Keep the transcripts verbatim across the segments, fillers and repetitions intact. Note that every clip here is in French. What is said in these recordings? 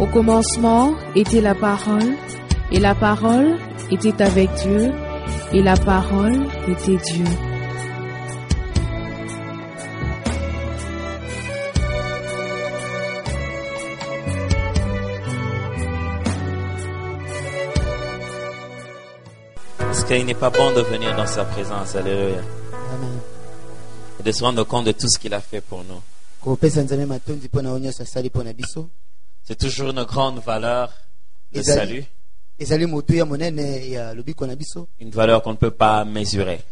Au commencement était la parole, et la parole était avec Dieu, et la parole était Dieu. Parce qu'il n'est pas bon de venir dans sa présence, alléluia. Amen. Et de se rendre compte de tout ce qu'il a fait pour nous. C'est toujours une grande valeur de salut. Une valeur qu'on ne peut pas mesurer.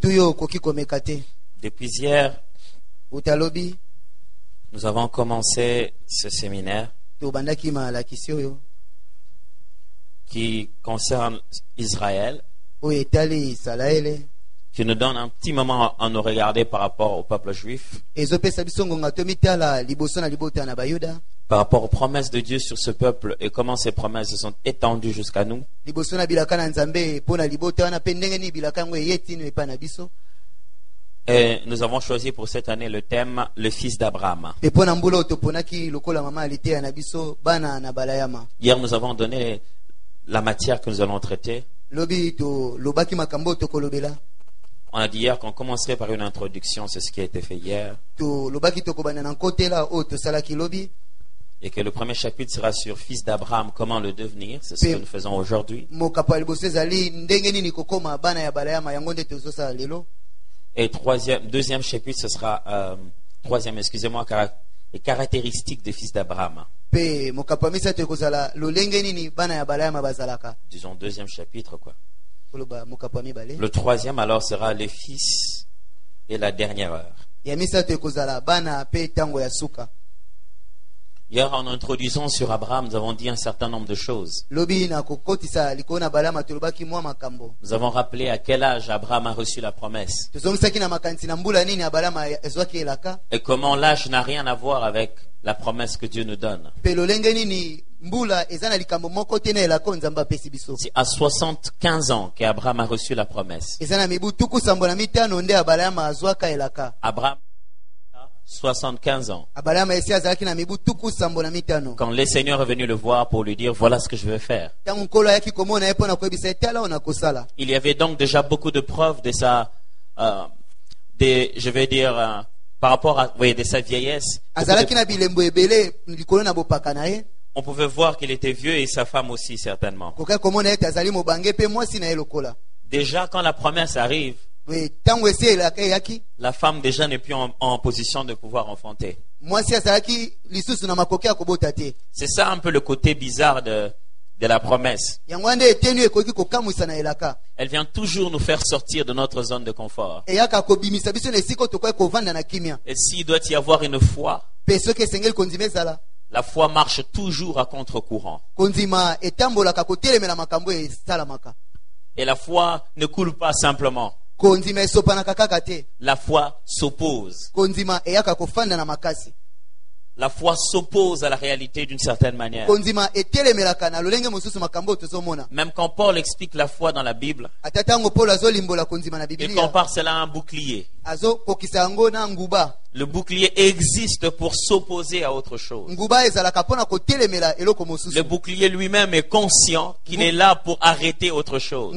Depuis hier, nous avons commencé ce séminaire qui concerne Israël, qui nous donne un petit moment à nous regarder par rapport au peuple juif, par rapport aux promesses de Dieu sur ce peuple et comment ces promesses se sont étendues jusqu'à nous. Et nous avons choisi pour cette année le thème « Le fils d'Abraham ». Hier, nous avons donné la matière que nous allons traiter. On a dit hier qu'on commencerait par une introduction, c'est ce qui a été fait hier. Et que le premier chapitre sera sur fils d'Abraham, comment le devenir, c'est ce que nous faisons aujourd'hui. Et troisième, deuxième chapitre, ce sera, euh, troisième, excusez-moi, les caractéristiques des fils d'Abraham. Disons deuxième chapitre, quoi. Le troisième, alors, sera les fils et la dernière heure. Hier, en introduisant sur Abraham, nous avons dit un certain nombre de choses. Nous avons rappelé à quel âge Abraham a reçu la promesse. Et comment l'âge n'a rien à voir avec la promesse que Dieu nous donne. C'est à soixante-quinze ans qu'Abraham a reçu la promesse. Abraham soixante-quinze ans. Quand le Seigneur est venu le voir pour lui dire voilà ce que je veux faire. Il y avait donc déjà beaucoup de preuves de sa, euh, de, je vais dire, euh, par rapport à, oui, de sa vieillesse. On pouvait voir qu'il était vieux et sa femme aussi certainement. Déjà quand la promesse arrive, la femme déjà n'est plus en, en position de pouvoir enfanter. C'est ça un peu le côté bizarre de, de la promesse. Elle vient toujours nous faire sortir de notre zone de confort. Et s'il doit y avoir une foi, la foi marche toujours à contre-courant. Et la foi ne coule pas simplement. La foi s'oppose. La foi s'oppose à la réalité d'une certaine manière. Même quand Paul explique la foi dans la Bible, il compare cela à un bouclier. Le bouclier existe pour s'opposer à autre chose. Le bouclier lui-même est conscient qu'il est là pour arrêter autre chose.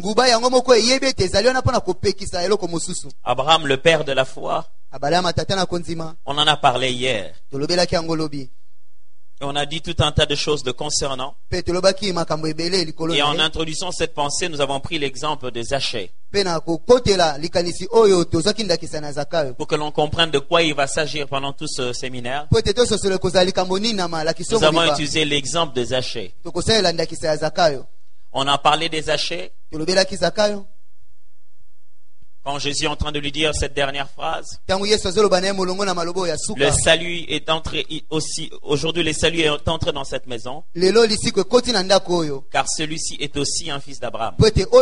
Abraham, le père de la foi, on en a parlé hier. Et on a dit tout un tas de choses de concernant. Et en introduisant cette pensée, nous avons pris l'exemple de Zachée. Pour que l'on comprenne de quoi il va s'agir pendant tout ce séminaire, nous avons utilisé l'exemple de Zachée. On a parlé des Zachée. Quand Jésus est en train de lui dire cette dernière phrase, le salut est entré aussi, aujourd'hui le salut est entré dans cette maison, car celui-ci est aussi un fils d'Abraham.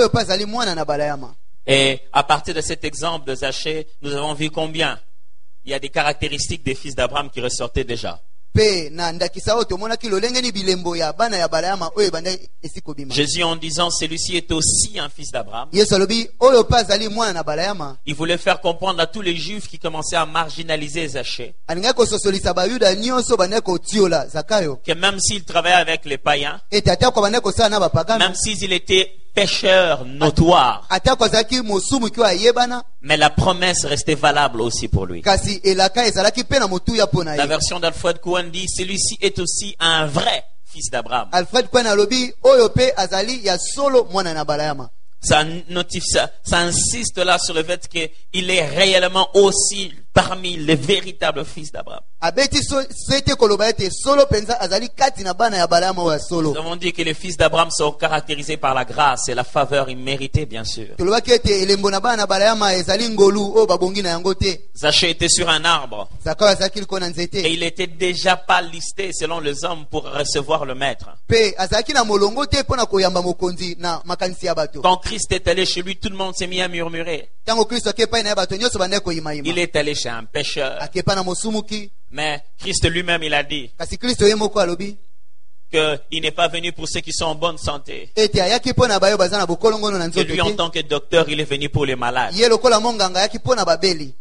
Et à partir de cet exemple de Zachée, nous avons vu combien il y a des caractéristiques des fils d'Abraham qui ressortaient déjà. pe na ndakisa oyo tomonaki lolenge ni bilembo ya bana ya Balayama oyo ebanda esiko bima. Jésus, en disant celui-ci est aussi un fils d'Abraham, Yesu alobi oyo pe azali mwana na Balayama. il voulait faire comprendre à tous les juifs qui commençaient à marginaliser Zachée Alingaki kososolisa bayuda nyonso banda kotiola Zakayo que même s'il travaillait avec les païens, ete atako banda kosala na bapagano même s'il était pécheur notoire, atako azalaki mosumu kio ayebana mais la promesse restait valable aussi pour lui. kasi elaka ezalaki pe na motuya pona La ye. version d'Alfred Cohen dit celui-ci est aussi un vrai fils d'Abraham. Alfred Kwen alobi oyo pe azali ya solo mwana na Balayama. Ça, notifie, ça, ça insiste là sur le fait qu'il est réellement aussi parmi les véritables fils d'Abraham. Abeti so sete koloba ete solo penza azali kati na bana ya Balayama oyo ya Nous solo. avons dit que les fils d'Abraham sont caractérisés par la grâce et la faveur imméritée, bien sûr. Tolobaki ete elembo na bana na Balayama ezali ngolu oyo babongi na yango te. Zachée était sur un arbre Zakayo azalaki liko na et nzete. il était déjà pas listé selon les hommes pour recevoir le maître. Pe azalaki na molongo te mpona koyamba mokonzi na makanisi ya bato. Quand Christ est allé chez lui, tout le monde s'est mis à murmurer. Tango Kristo akepa na ya bato nyonso banda koyimayima. Il est allé chez un pécheur. Akepa na mosumuki. Mais Christ lui-même, il a dit Kasi Kristo ye moko alobi qu'il n'est pas venu pour ceux qui sont en bonne santé. ete ayaki mpona bayo baza na bokolongono na Que nzoto lui, en te. tant que docteur, il est venu pour les malades. Ye lokola monganga ayaki mpona babeli.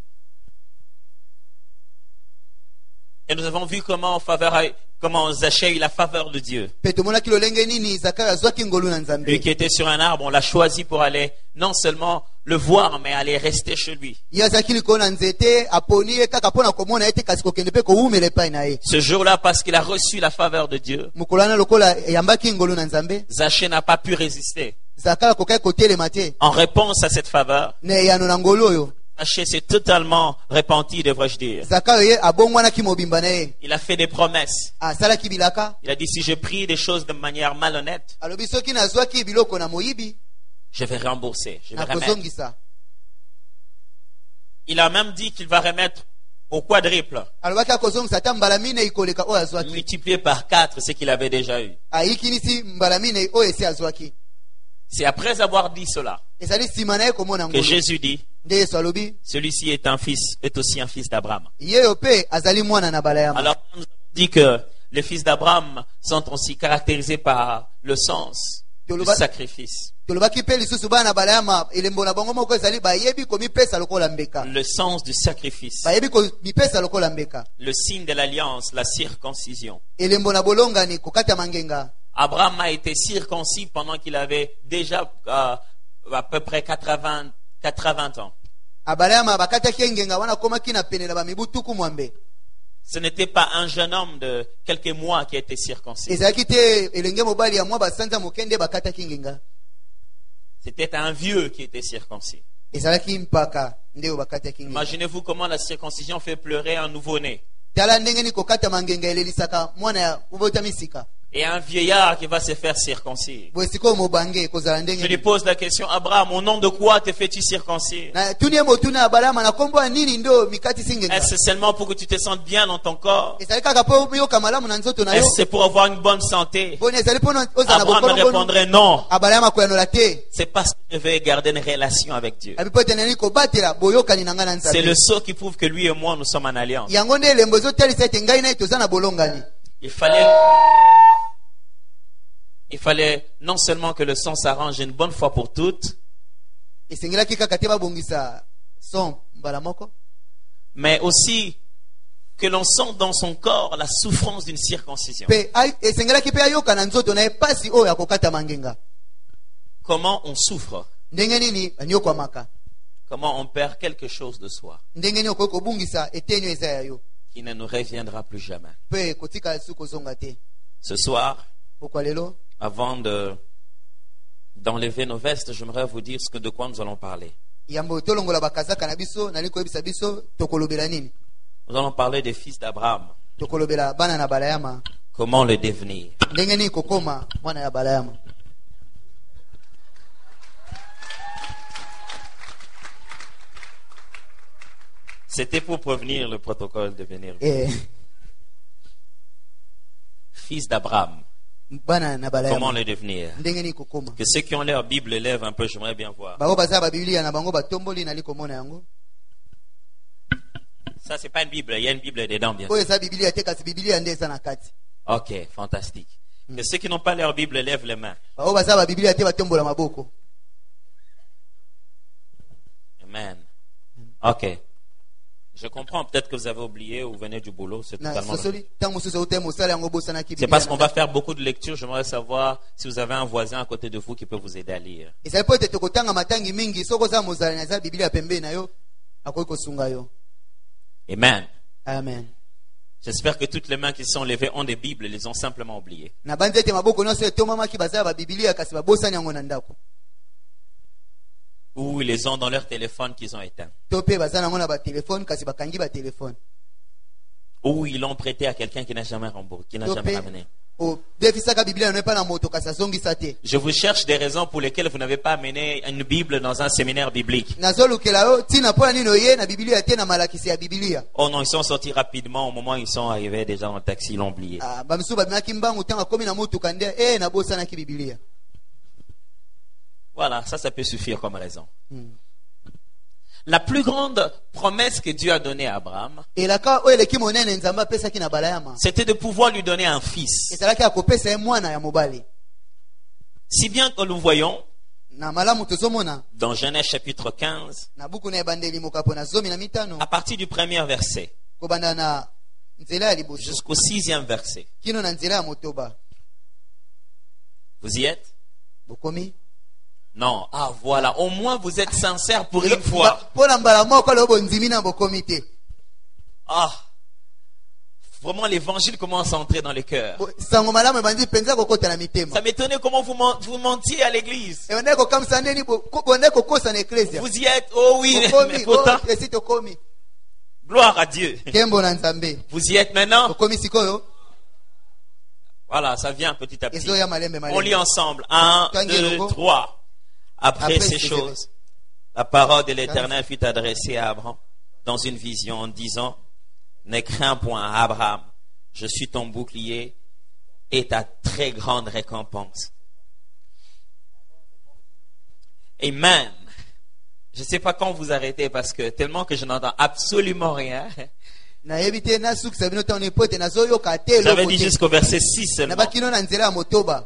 Et nous avons vu comment, en faveur, comment Zachée a eu la faveur de Dieu. Pe tomonaki lolenge nini Zakayo azwaki ngolu na Lui Nzambe. qui était sur un arbre, on l'a choisi pour aller non seulement le voir, mais aller rester chez lui. Ye azalaki liko na nzete aponi ye kaka mpona komona ete kasi kokende mpe kowumela epai na ye. Ce jour-là, parce qu'il a reçu la faveur de Dieu, Mokolo wana lokola eyambaki ngolu na Nzambe. Zachée n'a pas pu résister. Zakayo akokaki kotelema te. En réponse à cette faveur, Na eyano na ngolu oyo. Zachée s'est totalement repenti, devrais-je dire. Zakayo ye abongwanaki mobimba na ye. Il a fait des promesses. Asalaki bilaka. Il a dit, si je prie des choses de manière malhonnête, Alobi soki nazwaki biloko na moyibi je vais rembourser, je vais remettre. nakozongisa. Il a même dit qu'il va remettre au quadruple, Alobaki akozongisa ata mbala minei koleka oyo azwaki. multiplié par quatre ce qu'il avait déjà eu. Ayikinisi mbala minei oyo esi azwaki. C'est après avoir dit cela Ezali nsima na ye komona que ngolu. Jésus dit, Nde Yesu alobi celui-ci est un fils, est aussi un fils d'Abraham. yeyo pe azali mwana na Balayama. Alors, nous avons dit que les fils d'Abraham sont aussi caractérisés par le sens du sacrifice. Tolobaki pe lisusu bana na Balayama elembo na bango moko ezali bayebi komipesa lokola mbeka. Le sens du sacrifice, Bayebi komipesa lokola mbeka. le signe de l'alliance, la circoncision. Elembo na bolongani kokata mangenga. Abraham a été circoncis pendant qu'il avait déjà euh, à peu près quatre-vingts, quatre-vingts ans. Abalayama bakataki ngenga wana komaki na pene na bamibu tuku mwambe. Ce n'était pas un jeune homme de quelques mois qui a été circoncis. Ezalaki te elenge mobali ya mwa basanza mokende bakataki ngenga. C'était un vieux qui était circoncis. Ezalaki mpaka ndeo bakataki ngenga. Imaginez-vous comment la circoncision fait pleurer un nouveau-né. Tala ndenge ni kokata mangenga elelisaka mwana ya ubota misika. Et un vieillard qui va se faire circoncire. Bwesiko mobange kozala Je lui ndenge. pose la question, Abraham, au nom de quoi te fais-tu circoncire? Na tuni motuna Abalayama na kombo nini ndo mikati singenga. Est-ce seulement pour que tu te sentes bien dans ton corps? Ezali kaka po yoka malamu na nzoto na yo. Est-ce c'est pour avoir une bonne santé? Boni ezali po ozala Abraham bokolo. répondrait non. Abalayama koyanola te. C'est parce que je vais garder une relation avec Dieu. Abipote nani kobatela boyokani na nga na C'est le Nzambe. sceau qui prouve que lui et moi, nous sommes en alliance. Yango nde elembo ezotalisa ete ngai na ye toza na bolongani. Il fallait, il fallait non seulement que le sang s'arrange une bonne fois pour toutes, Esengelaki kaka te babongisa son mbala moko. mais aussi que l'on sente dans son corps la souffrance d'une circoncision. Pe ay- esengelaki pe ayoka na nzoto na ye pasi oyo ya kokata mangenga. Comment on souffre, Ndenge nini anyokwamaka. comment on perd quelque chose de soi Ndenge nini okoki kobungisa etenyo eza ya yo. qui ne nous reviendra plus jamais. Pe kotika su kozonga te. Ce soir, Pokwa lelo avant de d'enlever nos vestes, j'aimerais vous dire ce que de quoi nous allons parler. yambo tolongola bakazaka na biso nali koyebisa biso tokolobela nini. Nous allons parler des fils d'Abraham. Tokolobela bana na Balayama. Comment le devenir? Ndenge nini kokoma mwana ya Balayama. C'était pour prévenir le protocole de venir. Eh, Fils d'Abraham. bana na Comment Balayama. le devenir? Ndenge nini kokoma. Que ceux qui ont leur Bible lèvent un peu, j'aimerais bien voir. Bango baza ba Biblia na bango batomboli nali komona yango. Ça, c'est pas une Bible. Il y a une Bible dedans, bien sûr. oyo eza bibilia te kasi bibilia nde eza na kati. Ok, fantastique. Que ceux qui n'ont pas leur Bible lèvent les mains. baoyo baza babibilia te batombola maboko. Amen. Ok. Je comprends. Peut-être que vous avez oublié ou vous venez du boulot. C'est Na totalement sosoli ntango mosusu outai mosala yango bosanaki C'est parce qu'on va faire beaucoup de lectures. J'aimerais savoir si vous avez un voisin à côté de vous qui peut vous aider à lire. ezali po ete tokotanga matangi mingi soki oza mozala na eza bibilia pembeni na yo akoki kosunga yo. Amen. Amen. J'espère que toutes les mains qui sont levées ont des Bibles. Ils les ont simplement oubliées. na banzi ete maboko nyonso etomamaki bazala babibilia kasi babosani yango na ndako Ou ils les ont dans leur téléphone qu'ils ont éteint. to mpe baza nango na batelefone kasi bakangi batelefone Ou ils l'ont prêté à quelqu'un qui n'a jamais remboursé, qui n'a to jamais mpe ramené. odefisaka bibilia na no epa na moto kasi azongisa te. Je vous cherche des raisons pour lesquelles vous n'avez pas amené une Bible dans un séminaire biblique. nazolukela yo ntina mpo na nini oye na bibilia te na malakisi ya bibilia. Oh non, ils sont sortis rapidement. Au moment où ils sont arrivés déjà dans le taxi, ils l'ont oublié. Ah, bamisusu babimaki mbangu ntango akomi na motuka nde e nabosanaki bibilia. Voilà, ça, ça peut suffire comme raison. Hmm. La plus grande promesse que Dieu a donnée à Abraham, elaka oyo eleki monene nzambe apesaki na balayama c'était de pouvoir lui donner un fils. ezalaki akopesa ye mwana ya mobali. Si bien que nous voyons na malamu tozomona dans Genèse chapitre quinze, na buku na ebandeli mokapo na zomi na mitano à partir du premier verset kobanda na nzela ya liboso jusqu'au sixième verset. kino na nzela ya motoba. Vous y êtes? bokomi Non. Ah, voilà. Au moins, vous êtes sincères pour une fois. mpo na mbala moko leo bondimi na bokomi te. Ah. Vraiment, l'évangile commence à entrer dans les cœurs. Bo- sango malamu ebandi mpenza kokota na mitema Ça m'étonnait comment vous, men- vous mentiez à l'église. ebandaki kokamisa ndeni bo- ko- bondaki kokosa na eklesia Vous y êtes. Oh oui, bokomi mais pourtant, oh, esi tokomi gloire à Dieu. nkembo na nzambe Vous y êtes maintenant? tokomi sikoyo Voilà, ça vient petit à petit. ezoya malembe On lit malembe. ensemble. Un, Tanguy deux, Logo. trois. Après Après ces ces choses, la parole de l'Éternel fut adressée à Abraham dans une vision en disant, ne crains point, Abraham, je suis ton bouclier et ta très grande récompense. Amen. Je ne sais pas quand vous arrêtez parce que tellement que je n'entends absolument rien. nayebi te nasukisa bino ntango nipo ete nazoyoka te J'avais eloko dit te. jusqu'au verset six seulement. nabakino na nzela ya motoba.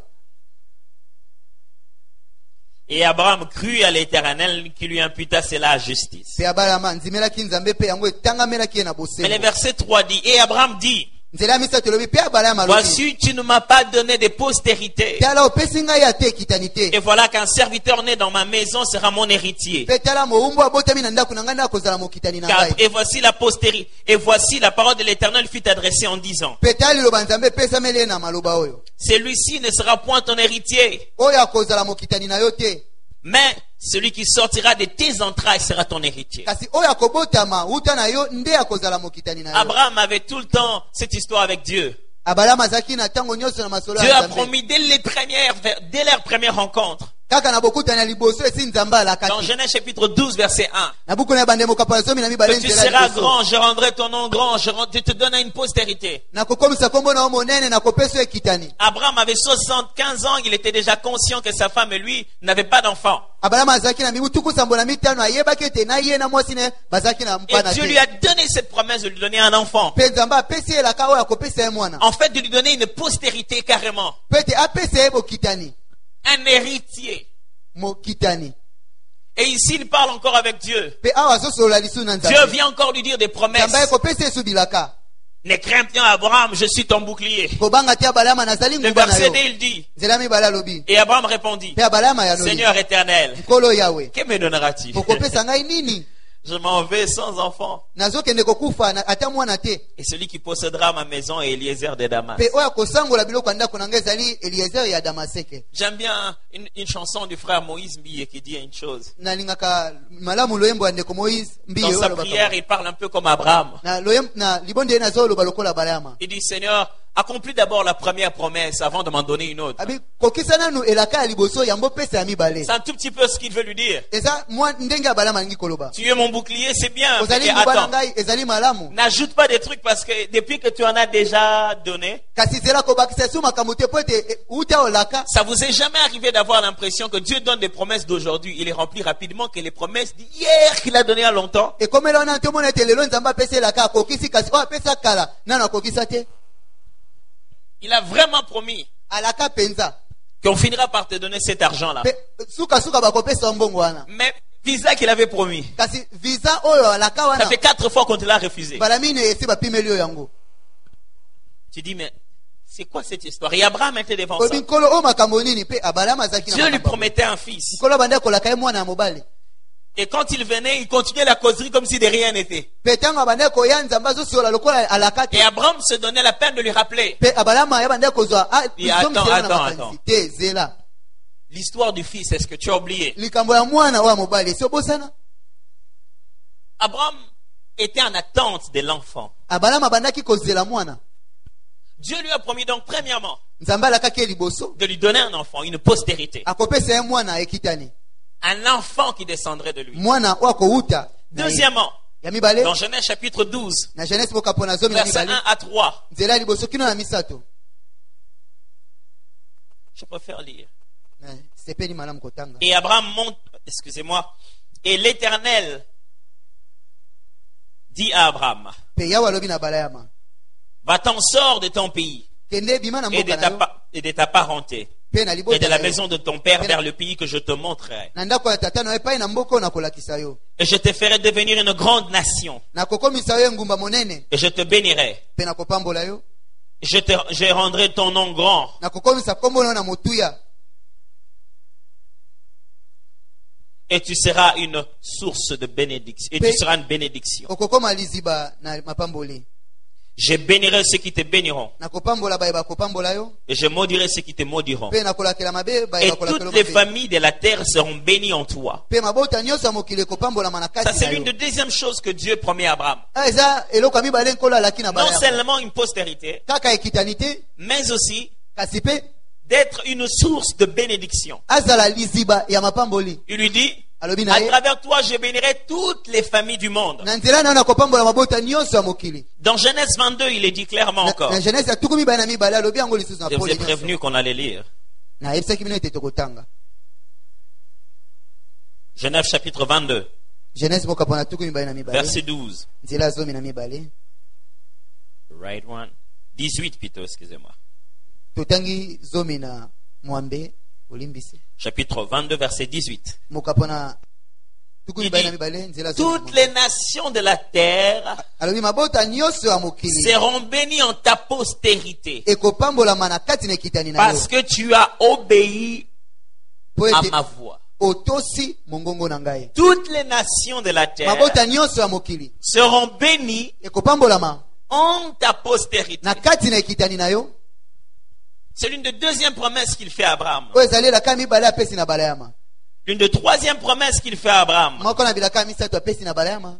Et Abraham crut à l'Éternel qui lui imputa cela à justice. mpe abalama nzimelaki nzambe mpe yango etangamelaki ye na Mais le bosembo. verset trois dit, et Abraham dit, nzela ya misato elobi mpe abalama alobi voici, tu ne m'as pas donné de postérité. tala opesi ngai ate ekitani te Et voilà qu'un serviteur né dans ma maison sera mon héritier. mpe tala mowumbu abotami na ndako na ngai nde akozala mokitani na Car- ngai. et voici la postérité. Et voici la parole de l'Éternel fut adressée en disant, mpe tala liloba nzambe epesameli ye na maloba oyo celui-ci ne sera point ton héritier, oyo akozala mokitani na yo te mais celui qui sortira de tes entrailles sera ton héritier. kasi oyo akobotama wuta na yo nde akozala mokitani na yo. Abraham avait tout le temps cette histoire avec Dieu. abalama azalaki na ntango nyonso na masolo Dieu ya a nzambe promis dès les premières, dès leur première rencontre. kaka na bokutani ya liboso esi nzambe Dans alakaki Genèse chapitre douze, verset un. na buku na ebande mokapo ya zomi na mibale Que tu nzela ya seras liboso. grand, je rendrai ton nom grand, je, rend- je te donne une postérité. nakokomisa kombo na yo monene nakopesa yo ekitani. Abraham avait soixante-quinze ans, il était déjà conscient que sa femme et lui n'avaient pas d'enfant. abalama azalaki na mibu tuku sambo na mitano ayebaki ete na ye na mwasi ne bazalaki na Et mpana Dieu te lui a donné cette promesse de lui donner un enfant. mpe nzambe apesi ye elaka oyo akopesa ye mwana En fait, de lui donner une postérité carrément. mpe ete apesa ye bokitani Un héritier. mokitani. Et ici, il parle encore avec Dieu. mpe awa azosolola lisu na Dieu nzambe vient encore lui dire des promesses. nzambe akopesa ye esubilaka Ne crains point, Abraham, je suis ton bouclier. kobanga te abalama nazali Le nguba na verset yo deux, il dit, nzela ya mibale alobi et Abraham répondit, mpe abalama yalobi Seigneur éternel, nkolo yawe que me donneras-tu? okopesa ngai nini Je m'en vais sans enfant. nazokende kokufa na- ata mwana te Et celui qui possédera ma maison est Eliezer de Damas. mpe oyo akosangola biloko ya ndako na ngai ezali eliezer ya damaseke. J'aime bien une, une chanson du frère Moïse Mbiye qui dit une chose. nalingaka malamu loyembo ya ndeko moïse mbiye Dans oyo sa alobaka prière, il parle un peu comme Abraham. na loyem- na libondo ye nazoloba lokola balama Il dit, Seigneur, Accomplis d'abord la première promesse avant de m'en donner une autre. abi kokisa nanu elaka ya liboso yambo pesa ya mibale. C'est un tout petit peu ce qu'il veut lui dire. Eza mwa ndenge ya balama ngi koloba. Tu es mon bouclier, c'est bien. Ozali Mais mobala attends, ngai ezali malamu. n'ajoute pas des trucs parce que depuis que tu en as déjà donné, Kasi zela kobakisa su makambo te po ete uta olaka. ça vous est jamais arrivé d'avoir l'impression que Dieu donne des promesses d'aujourd'hui, il les remplit rapidement que les promesses d'hier qu'il a données à longtemps. Ekomela wana nto mona ete lelo nzamba pesa elaka akokisi kasi o apesa kala nano akokisa te. Il a vraiment promis Alaka penza. qu'on finira par te donner cet argent-là. Pe suka suka bakopesa mbongo wana. Mais visa qu'il avait promis, Kasi visa oyo alaka ça wana. fait quatre fois qu'on te l'a refusé. Balamine esi bapimeli oyo yango. Tu dis, mais c'est quoi cette histoire? Et Abraham était devant ça. Obi nkolo o makambo nini pe abalama zaki na Dieu lui makambo. promettait un fils. Nkolo banda kolaka ye mwana ya mobali. Et quand il venait, il continuait la causerie comme si de rien n'était. Pe tango abanda koya nzamba zo sola lokola alaka te. Et Abraham se donnait la peine de lui rappeler Pe abalama ya banda kozwa ah Et attends, izongisela na attends, makanisi attends. te zela. l'histoire du fils. Est-ce que tu as oublié? Likambo ya mwana wa mobali sio bosana. Abraham était en attente de l'enfant. Abalama bandaki kozela mwana. Dieu lui a promis donc premièrement Nzamba alaka ke liboso. de lui donner un enfant, une postérité. Akopesa ye mwana ekitani. Un enfant qui descendrait de lui. Mwana wa kouta. Deuxièmement, Ya mibale. dans Genèse chapitre douze, Na Genèse boka pona zomi na versets mibale. un à trois, Nzela liboso kino na misato. je préfère lire. Na sepeli malamu kotanga. Et Abraham monte, excusez-moi, et l'Éternel dit à Abraham, Pe yawa lobi na balayama. va-t'en, sors de ton pays Kende bima na et de mboka ta, na yo. pa- et de ta parenté Pe na et libota. de la na yo. maison de ton père vers le pays que je te montrerai. Na ndako ya tata na yo epai na mboko na kolakisa yo. Et je te ferai devenir une grande nation Na kokomisa yo ngumba monene. et je te bénirai. Pe na kopambola yo. Je, te, je rendrai ton nom grand Na kokomisa kombo na motuya. et tu seras une source de bénédiction. Et tu seras une bénédiction. Okokoma liziba na mapamboli. Je bénirai ceux qui te béniront Na kopambola baye ba kopambola yo. et je maudirai ceux qui te maudiront. Pe na kolakela mabe baye Et ba kolakela toutes les mabe. familles de la terre seront bénies en toi. Pe mabota nyonso mokile kopambola manakati Ça, c'est na l'une yo. des deuxièmes choses que Dieu promet à Abraham. Ah eza eloko mibale nkolo alaki na Non bala. seulement une postérité, Kaka ekitanite mais aussi kasi pe d'être une source de bénédiction. azala liziba ya mapamboli. Il lui dit, Alobi na à ye. travers toi, je bénirai toutes les familles du monde. Na nzela na na kopambola mabota nyonso ya mokili. Dans Genèse vingt-deux, il est dit clairement Na- encore. Na Genèse ya tuku mibale na mibale alobi yango lisusu na Je vous pole ai nyonso. prévenu qu'on allait lire. Na yebisaki bino ete tokotanga. Genèse chapitre vingt-deux, Genèse boka pona tuku mibale na mibale. verset douze. Nzela zomi na mibale. Right one. dix-huit plutôt, excusez-moi. Totangi zomi na mwambe olimbisi. Chapitre vingt-deux, verset dix-huit. Moka pona tuku Il mibale na dit, mibale nzela zomi. na toutes mwambe. les nations de la terre Alobi mabota nyonso ya mokili. seront bénies en ta postérité Ekopambola mana kati na ekitani na yo. parce que tu as obéi Po à ete ma voix. otosi mongongo na ngai. Toutes les nations de la terre Mabota nyonso ya mokili. seront bénies Ekopambolama en ta postérité. na kati na ekitani na yo. C'est l'une des deuxièmes promesses qu'il fait à Abraham. Oyo ezali elaka mibale apesi na balayama. L'une des troisièmes promesses qu'il fait à Abraham Moko na bilaka misato apesi na balayama.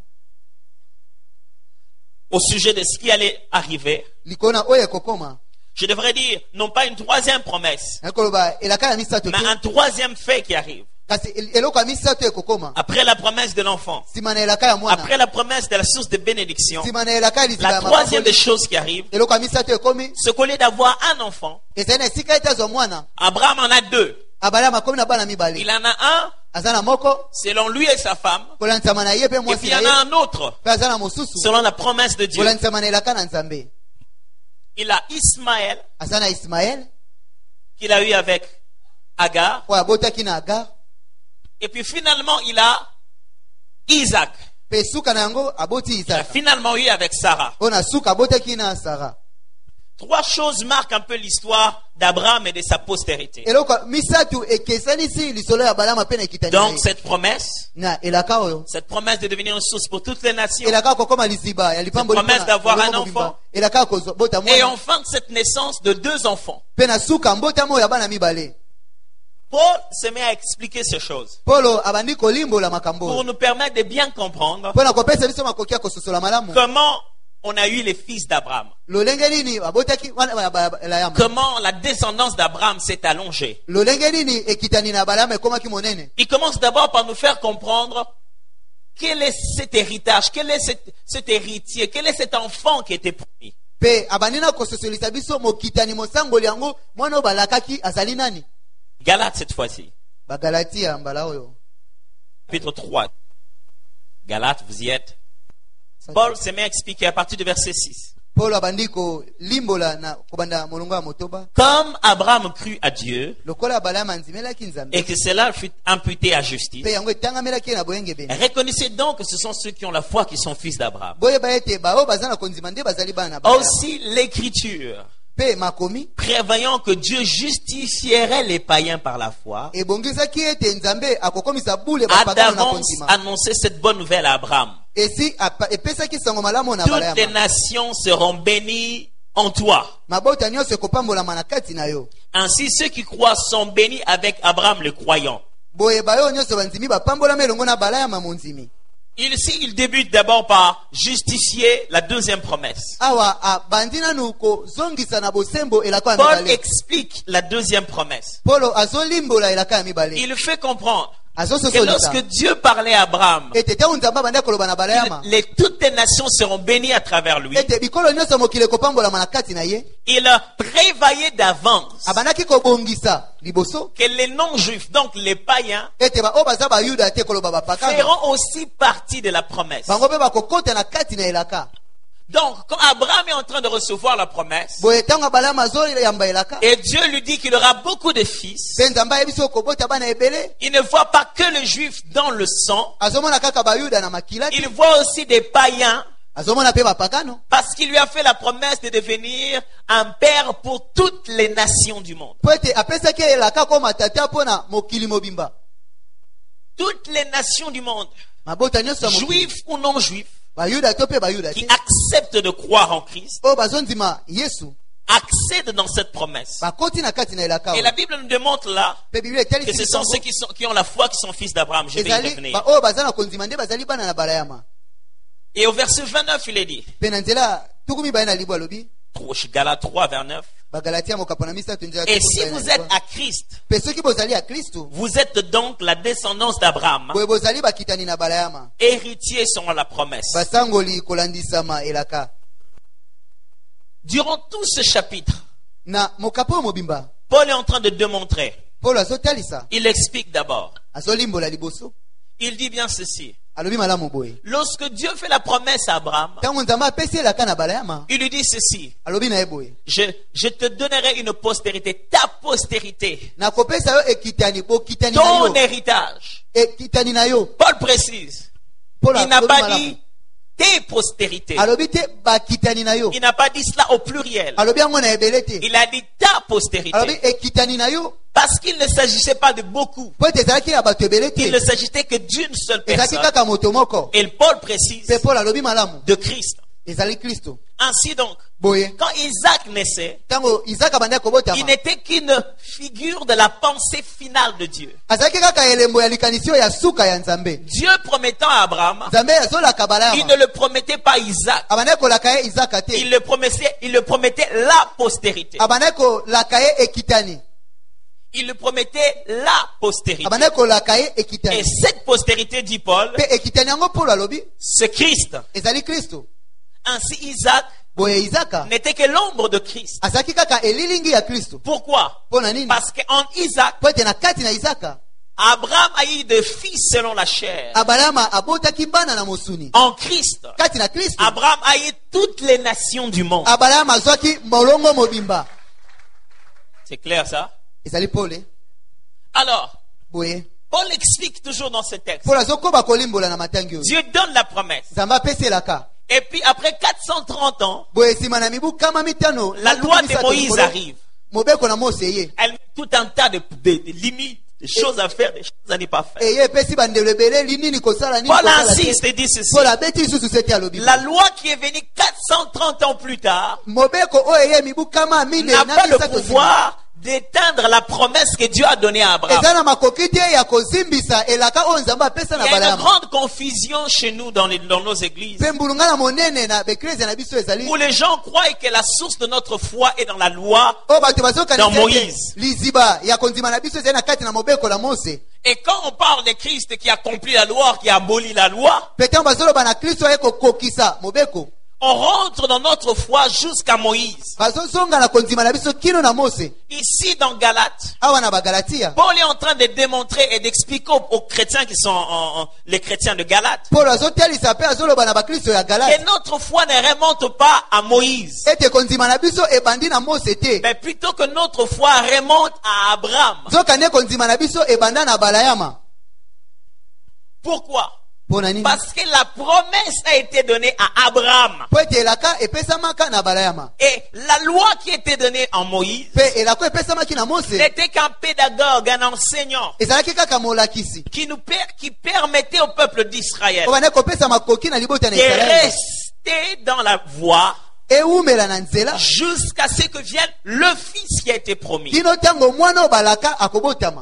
au sujet de ce qui allait arriver. Likona oyo ekokoma. Je devrais dire, non pas une troisième promesse, Nakoloba elaka ya misato mais te. un troisième fait qui arrive. Kasi el- eloko ya misato ekokoma. Après la promesse de l'enfant, Sima na elaka ya mwana. après la promesse de la source de bénédiction, Sima na elaka ya liziba la ya troisième des mapamboli. choses qui arrive, Eloko ya misato ekomi. c'est qu'au lieu d'avoir un enfant, Ezali na esika ete azwa mwana. Abraham en a deux. Abalayama akomi na bana Il mibale. en a un Aza na moko. selon lui et sa femme, Kolanisama na ye pe et mwasi puis il na y en a ye. un autre Pe aza na mosusu. selon la promesse de Dieu. Kolanisama na elaka na Nzambe. Il a Ismaël Aza na Ismaël. qu'il a eu avec Agar, Oyo abotaki na Agar. et puis finalement il a Isaac, Pe suka na yango aboti qu'il a Isaka. finalement eu avec Sarah. Oyo na suka abotaki na Sara. Trois choses marquent un peu l'histoire d'Abraham et de sa postérité. Eloko misatu ekesanisi lisolo ya balama pe na ekitani na Donc ye. cette promesse, Na elaka oyo. cette promesse de devenir une source pour toutes les nations, Elaka kokoma liziba ya lipamboli. promesse mpona d'avoir eloko un mobimba. enfant. Elaka kozo bota et mwana. enfin cette naissance de deux enfants. Pe na suka mbotamo ya bana mibale. Paul se met à expliquer ces choses Polo abandi kolimbola pour makambo. nous permettre de bien comprendre Pona kopesa biso makoki ya kososola malamu. comment on a eu les fils d'Abraham? lolenge nini babotaki wana ba- ba- ba- la yama Comment la descendance d'Abraham s'est allongée? lolenge nini ekitani na balama ekomaki monene. Il commence d'abord par nous faire comprendre quel est cet héritage, quel est cet, cet héritier, quel est cet enfant qui était promis. Pe abanina kososolisa biso mokitani mosangoli yango mwana oyo balakaki azali nani. Galates cette fois-ci, Bagalatia mbala oyo. chapitre trois. Galates, vous y êtes. Paul se met à expliquer à partir du verset six. Paulo abandi ko limbola na kobanda molongo ya motoba. Comme Abraham crut à Dieu Lokola balama nzimelaki nzambe. et que cela fut imputé à justice, Pe yango etangamelaki na boyenge bene. reconnaissez donc que ce sont ceux qui ont la foi qui sont fils d'Abraham. Boyeba ete bao baza na konzima nde bazali bana na balama. Aussi l'Écriture, Pe makomi prévoyant que Dieu justifierait les païens par la foi, ebongisaki ete nzambe akokomisa bule a bapakano na d'avance konzima. annoncé cette bonne nouvelle à Abraham. Esi apa- epesaki sango malamu na Toutes les balama. nations seront bénies en toi. Mabota nyonso ekopambolama na kati na yo. Ainsi, ceux qui croient sont bénis avec Abraham le croyant. Boye bayo nyonso banzimi bapambolama elongo na balama monzimi. Ici, il débute d'abord par justifier la deuxième promesse. Awa abandi nanu kozongisa na bosembo elaka ya Paul mibale. explique la deuxième promesse. Paulo azolimbola elaka ya mibale. Il fait comprendre que Azososolisa lorsque Dieu parlait à Abraham, ete te nzambe abandi koloba na balama. les, toutes les nations seront bénies à travers lui. Ete bikolo nyonso mokili ekopambolama na kati na ye. Il prévoyait d'avance Abandaki kobongisa liboso que les non-juifs, donc les païens, ete ba o baza ba yuda te koloba bapakano. feront aussi partie de la promesse. Bango pe bakokota na kati na elaka. Donc, quand Abraham est en train de recevoir la promesse, Boye tanga balama zo yamba elaka. et Dieu lui dit qu'il aura beaucoup de fils, Pe nzambe ayebiso kobota bana ebele. il ne voit pas que les juifs dans le sang, Azomona kaka ba yuda na makila. il voit aussi des païens, Azomona pe bapakano. parce qu'il lui a fait la promesse de devenir un père pour toutes les nations du monde. Po ete apesaki elaka koma tata pona mokili mobimba. Toutes les nations du monde, Mabota nyonso ya mokili. juifs ou non juifs, Ba yuda to pe ba yuda qui te. acceptent de croire en Christ, O bazondima Yesu. accèdent dans cette promesse. Bakoti na kati na elaka. Et la Bible nous démontre là Pe Biblia etali que ce sont ceux qui, sont, qui ont la foi qui sont fils d'Abraham. Je vais y ezali revenir. ba o baza na konzima nde bazali bana na balayama. Et au verset vingt-neuf, il est dit, Pe na nzela tukumi ba na libwa lobi. Galates trois, vingt-neuf, Bagalatia mokapona misato nzela. et si vous êtes à Christ, Pe soki bozali ya Kristo. vous êtes donc la descendance d'Abraham, Boye bozali bakitani na balayama. héritier selon la promesse. Basangoli kolandisama elaka. Durant tout ce chapitre, Na mokapo mobimba. Paul est en train de démontrer. Paulo azotalisa. Il explique d'abord. Azolimbola liboso. Il dit bien ceci. Alobi malamu boye. Lorsque Dieu fait la promesse à Abraham, Tango nzambe apesi elaka na balayama. il lui dit ceci. Alobi na ye boye. Je, je te donnerai une postérité, ta postérité, Na kopesa yo ekitani bo kitani na ton yo. héritage. Ekitani na yo. Paul précise. Paulo Il n'a alobi pas malamu. dit tes postérités. Alobi te bakitani na yo. Il n'a pas dit cela au pluriel. Alobi yango na ebele te. Il a dit ta Alobi postérité. ekitani na yo. Parce qu'il ne s'agissait pas de beaucoup. Po ete ezalaki na bato ebele Il ne te. s'agissait que d'une seule Ezalaki personne. kaka moto moko. Et Paul précise Pe Paul alobi malamu. de Christ. Ezali Kristo. Ainsi donc, Boye. quand Isaac naissait, Tango Isaka bandaki il kobotama. n'était qu'une figure de la pensée finale de Dieu. Azalaki kaka elembo ya likanisi oyo ya suka ya Nzambe. Dieu promettant à Abraham, Nzambe azolaka il balayama. ne le promettait pas Isaac. Abandaki kolaka ye Isaka te. Il le promettait, il le promettait la postérité. Abandaki kolaka ye ekitani. Il le promettait la postérité. Abandaki kolaka ye Et ekitani. cette postérité, dit Paul, Pe ekitani yango Paulo alobi c'est Christ. ezali Kristo. Ainsi Isaac Boye Isaka n'était que l'ombre de Christ. azalaki kaka elilingi ya Kristo. Pourquoi? Pona nini? Parce qu'en Isaac, Po ete na kati na Isaka Abraham a eu des fils selon la chair. Abalama abotaki bana na mosuni. En Christ, Kati na Kristo Abraham a eu toutes les nations du monde. Abalama azwaki molongo mobimba. C'est clair ça? Ezali Paul. eh? Alors, Boye. Paul explique toujours dans ce texte. Paul azokoba kolimbola na matangi oyo. Dieu donne la promesse. Nzambe apeselaka. Et puis après quatre cent trente ans, Boye sima na mibu kama mitano. la loi de Moïse arrive. Mobeko na Mose ye. Elle met tout un tas de, de- de limites, de choses à faire, des choses à ne pas faire. Eye epesi bandelo ebele linini kosala nini Paul kosala te. insiste et dit ceci. Paul abeti lisusu sete alobi. La loi qui est venue quatre cent trente ans plus tard Mobeko oyo eye mibu kama mine n'a na pas le misato nsima. pouvoir d'éteindre la promesse que Dieu a donnée à Abraham. eza na makoki te ya kozimbisa elaka oyo nzambe apesa Il na y a une Baleyama. grande confusion chez nous dans, les, dans nos églises, Mpe mbulungana monene na beklezia na biso ezali où les gens croient que la source de notre foi est dans la loi. oyo bato Dans bazokanisa Moïse. ete liziba ya kondima na biso ezali na kati na mobeko na Mose. Et quand on parle de Christ qui accomplit la loi, qui abolit la loi, Pete bazoloba na Kristo aye kokokisa mobeko. on rentre dans notre foi jusqu'à Moïse. Bazozonga na kondima na biso kino na Mose. Ici dans Galates, Awa na Bagalatia. Paul est en train de démontrer et d'expliquer aux, aux chrétiens qui sont en- en- les chrétiens de Galates Paul azotelisa pe azoloba na bakristo ya que Galate. notre foi ne remonte pas à Moïse, Ete kondima na biso ebandi na Mose te. mais plutôt que notre foi remonte à Abraham. Zoka ne kondima na biso ebanda na Balayama. Pourquoi? Pona nini? Parce que la promesse a été donnée à Abraham. Po ete elaka epesamaka na Balayama. Et la loi qui était donnée à Moïse Pe elako epesamaki na Mose. n'était qu'un pédagogue, un enseignant Ezalaki kaka molakisi. qui nous per- qui permettait au peuple d'Israël Obane kopesa makoki na libota na de Israël. rester dans la voie Eumela na nzela. jusqu'à ce que vienne le fils qui a été promis. Kino tango mwana oyo balaka akobotama.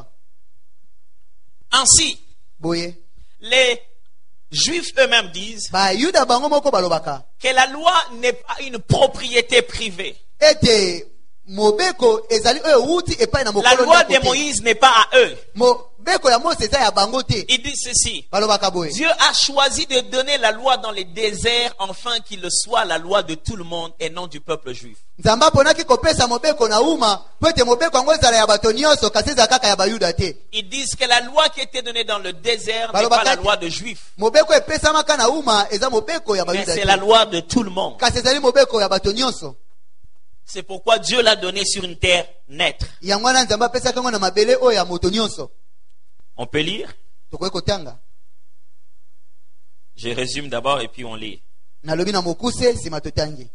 Ainsi, Boye. les Juifs eux-mêmes disent Ba Yuda bango moko balobaka. que la loi n'est pas une propriété privée. Ete mobeko ezali oyo wuti epai na La mokolo loi ndako de te. Moïse n'est pas à eux. Mobeko ya Mose eza ya bango te. Il dit ceci: Balobaka boye. Dieu a choisi de donner la loi dans les déserts afin qu'il soit la loi de tout le monde et non du peuple juif. Nzambe aponaki kopesa mobeko na uma po ete mobeko yango ezala ya bato nyonso kasi eza kaka ya bayuda te. Ils disent que la loi qui était donnée dans le désert n'est Balobaka pas la te. loi de juifs, Mobeko epesamaka na uma eza mobeko ya mais bayuda c'est te. la loi de tout le monde. Kasi ezali mobeko ya bato nyonso. C'est pourquoi Dieu l'a donné sur une terre nette. Yango wana Nzambe apesaki yango na mabele oyo ya moto nyonso. On peut lire. Tokoki kotanga. Je résume d'abord et puis on lit. Nalobi na mokuse nsima totangi.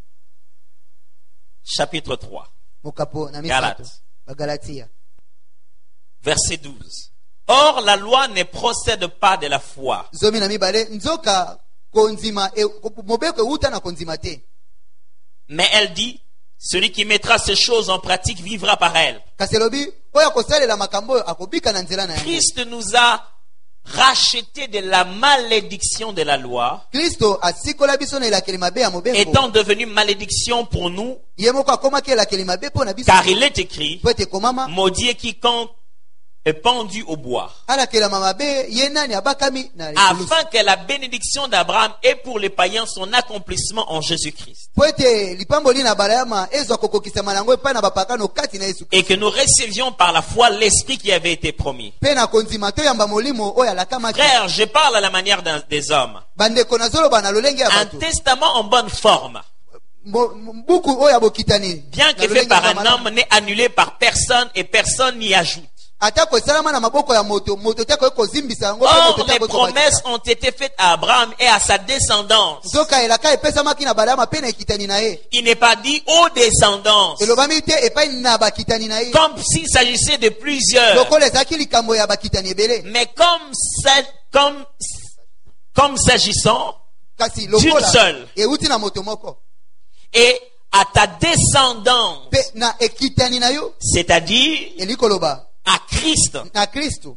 Chapitre trois, Mokapo na misato. Galates. Bagalatia. verset douze. Or, la loi ne procède pas de la foi, Zomi na mibale nzoka konzima e, mobeko euta na konzima te. mais elle dit, celui qui mettra ces choses en pratique vivra par elles. Kasi elobi oyo akosalela makambo oyo akobika na nzela na yango. Christ nous a rachetés de la malédiction de la loi, Kristo asikola biso na elakeli mabe ya mobeko. étant devenu malédiction pour nous, Ye moko akomaki elakeli mabe mpo na biso. car il est écrit, Po ete komama maudit est quiconque est pendu au bois, alakelama mabe ye nani abakami na likulusu. afin que la bénédiction d'Abraham ait pour les païens son accomplissement en Jésus-Christ, Po ete lipamboli na Balayama ezwa kokokisama nango epai na bapakano kati na Yesu et Kristo. que nous recevions par la foi l'Esprit qui avait été promis. Pe na konzima toyamba molimo oyo alakamaki. Frère, je parle à la manière d'un- des hommes. Bandeko nazoloba na lolenge ya Un bato. testament en bonne forme, Mo- buku oyo ya bokitani. bien na que fait lolenge par ya un malamu. homme, n'est annulé par personne et personne n'y ajoute. Atako esalama na maboko ya moto moto te akoki kozimbisa yango pe Or, moto te les akoki promesses kobakisa. ont été faites à Abraham et à sa descendance. Nzoka elaka epesamaki na Balayama pe na ekitani na ye. Il n'est pas dit aux descendants, Elobami te epai na bakitani na ye. comme s'il s'agissait de plusieurs, Lokola ezalaki likambo ya bakitani ebele. mais comme, sa- comme, comme s'agissant Kasi d'une lokola seule. euti na moto moko. Et à ta descendance, Pe na ekitani na yo c'est-à-dire elikoloba à Christ. na Kristo.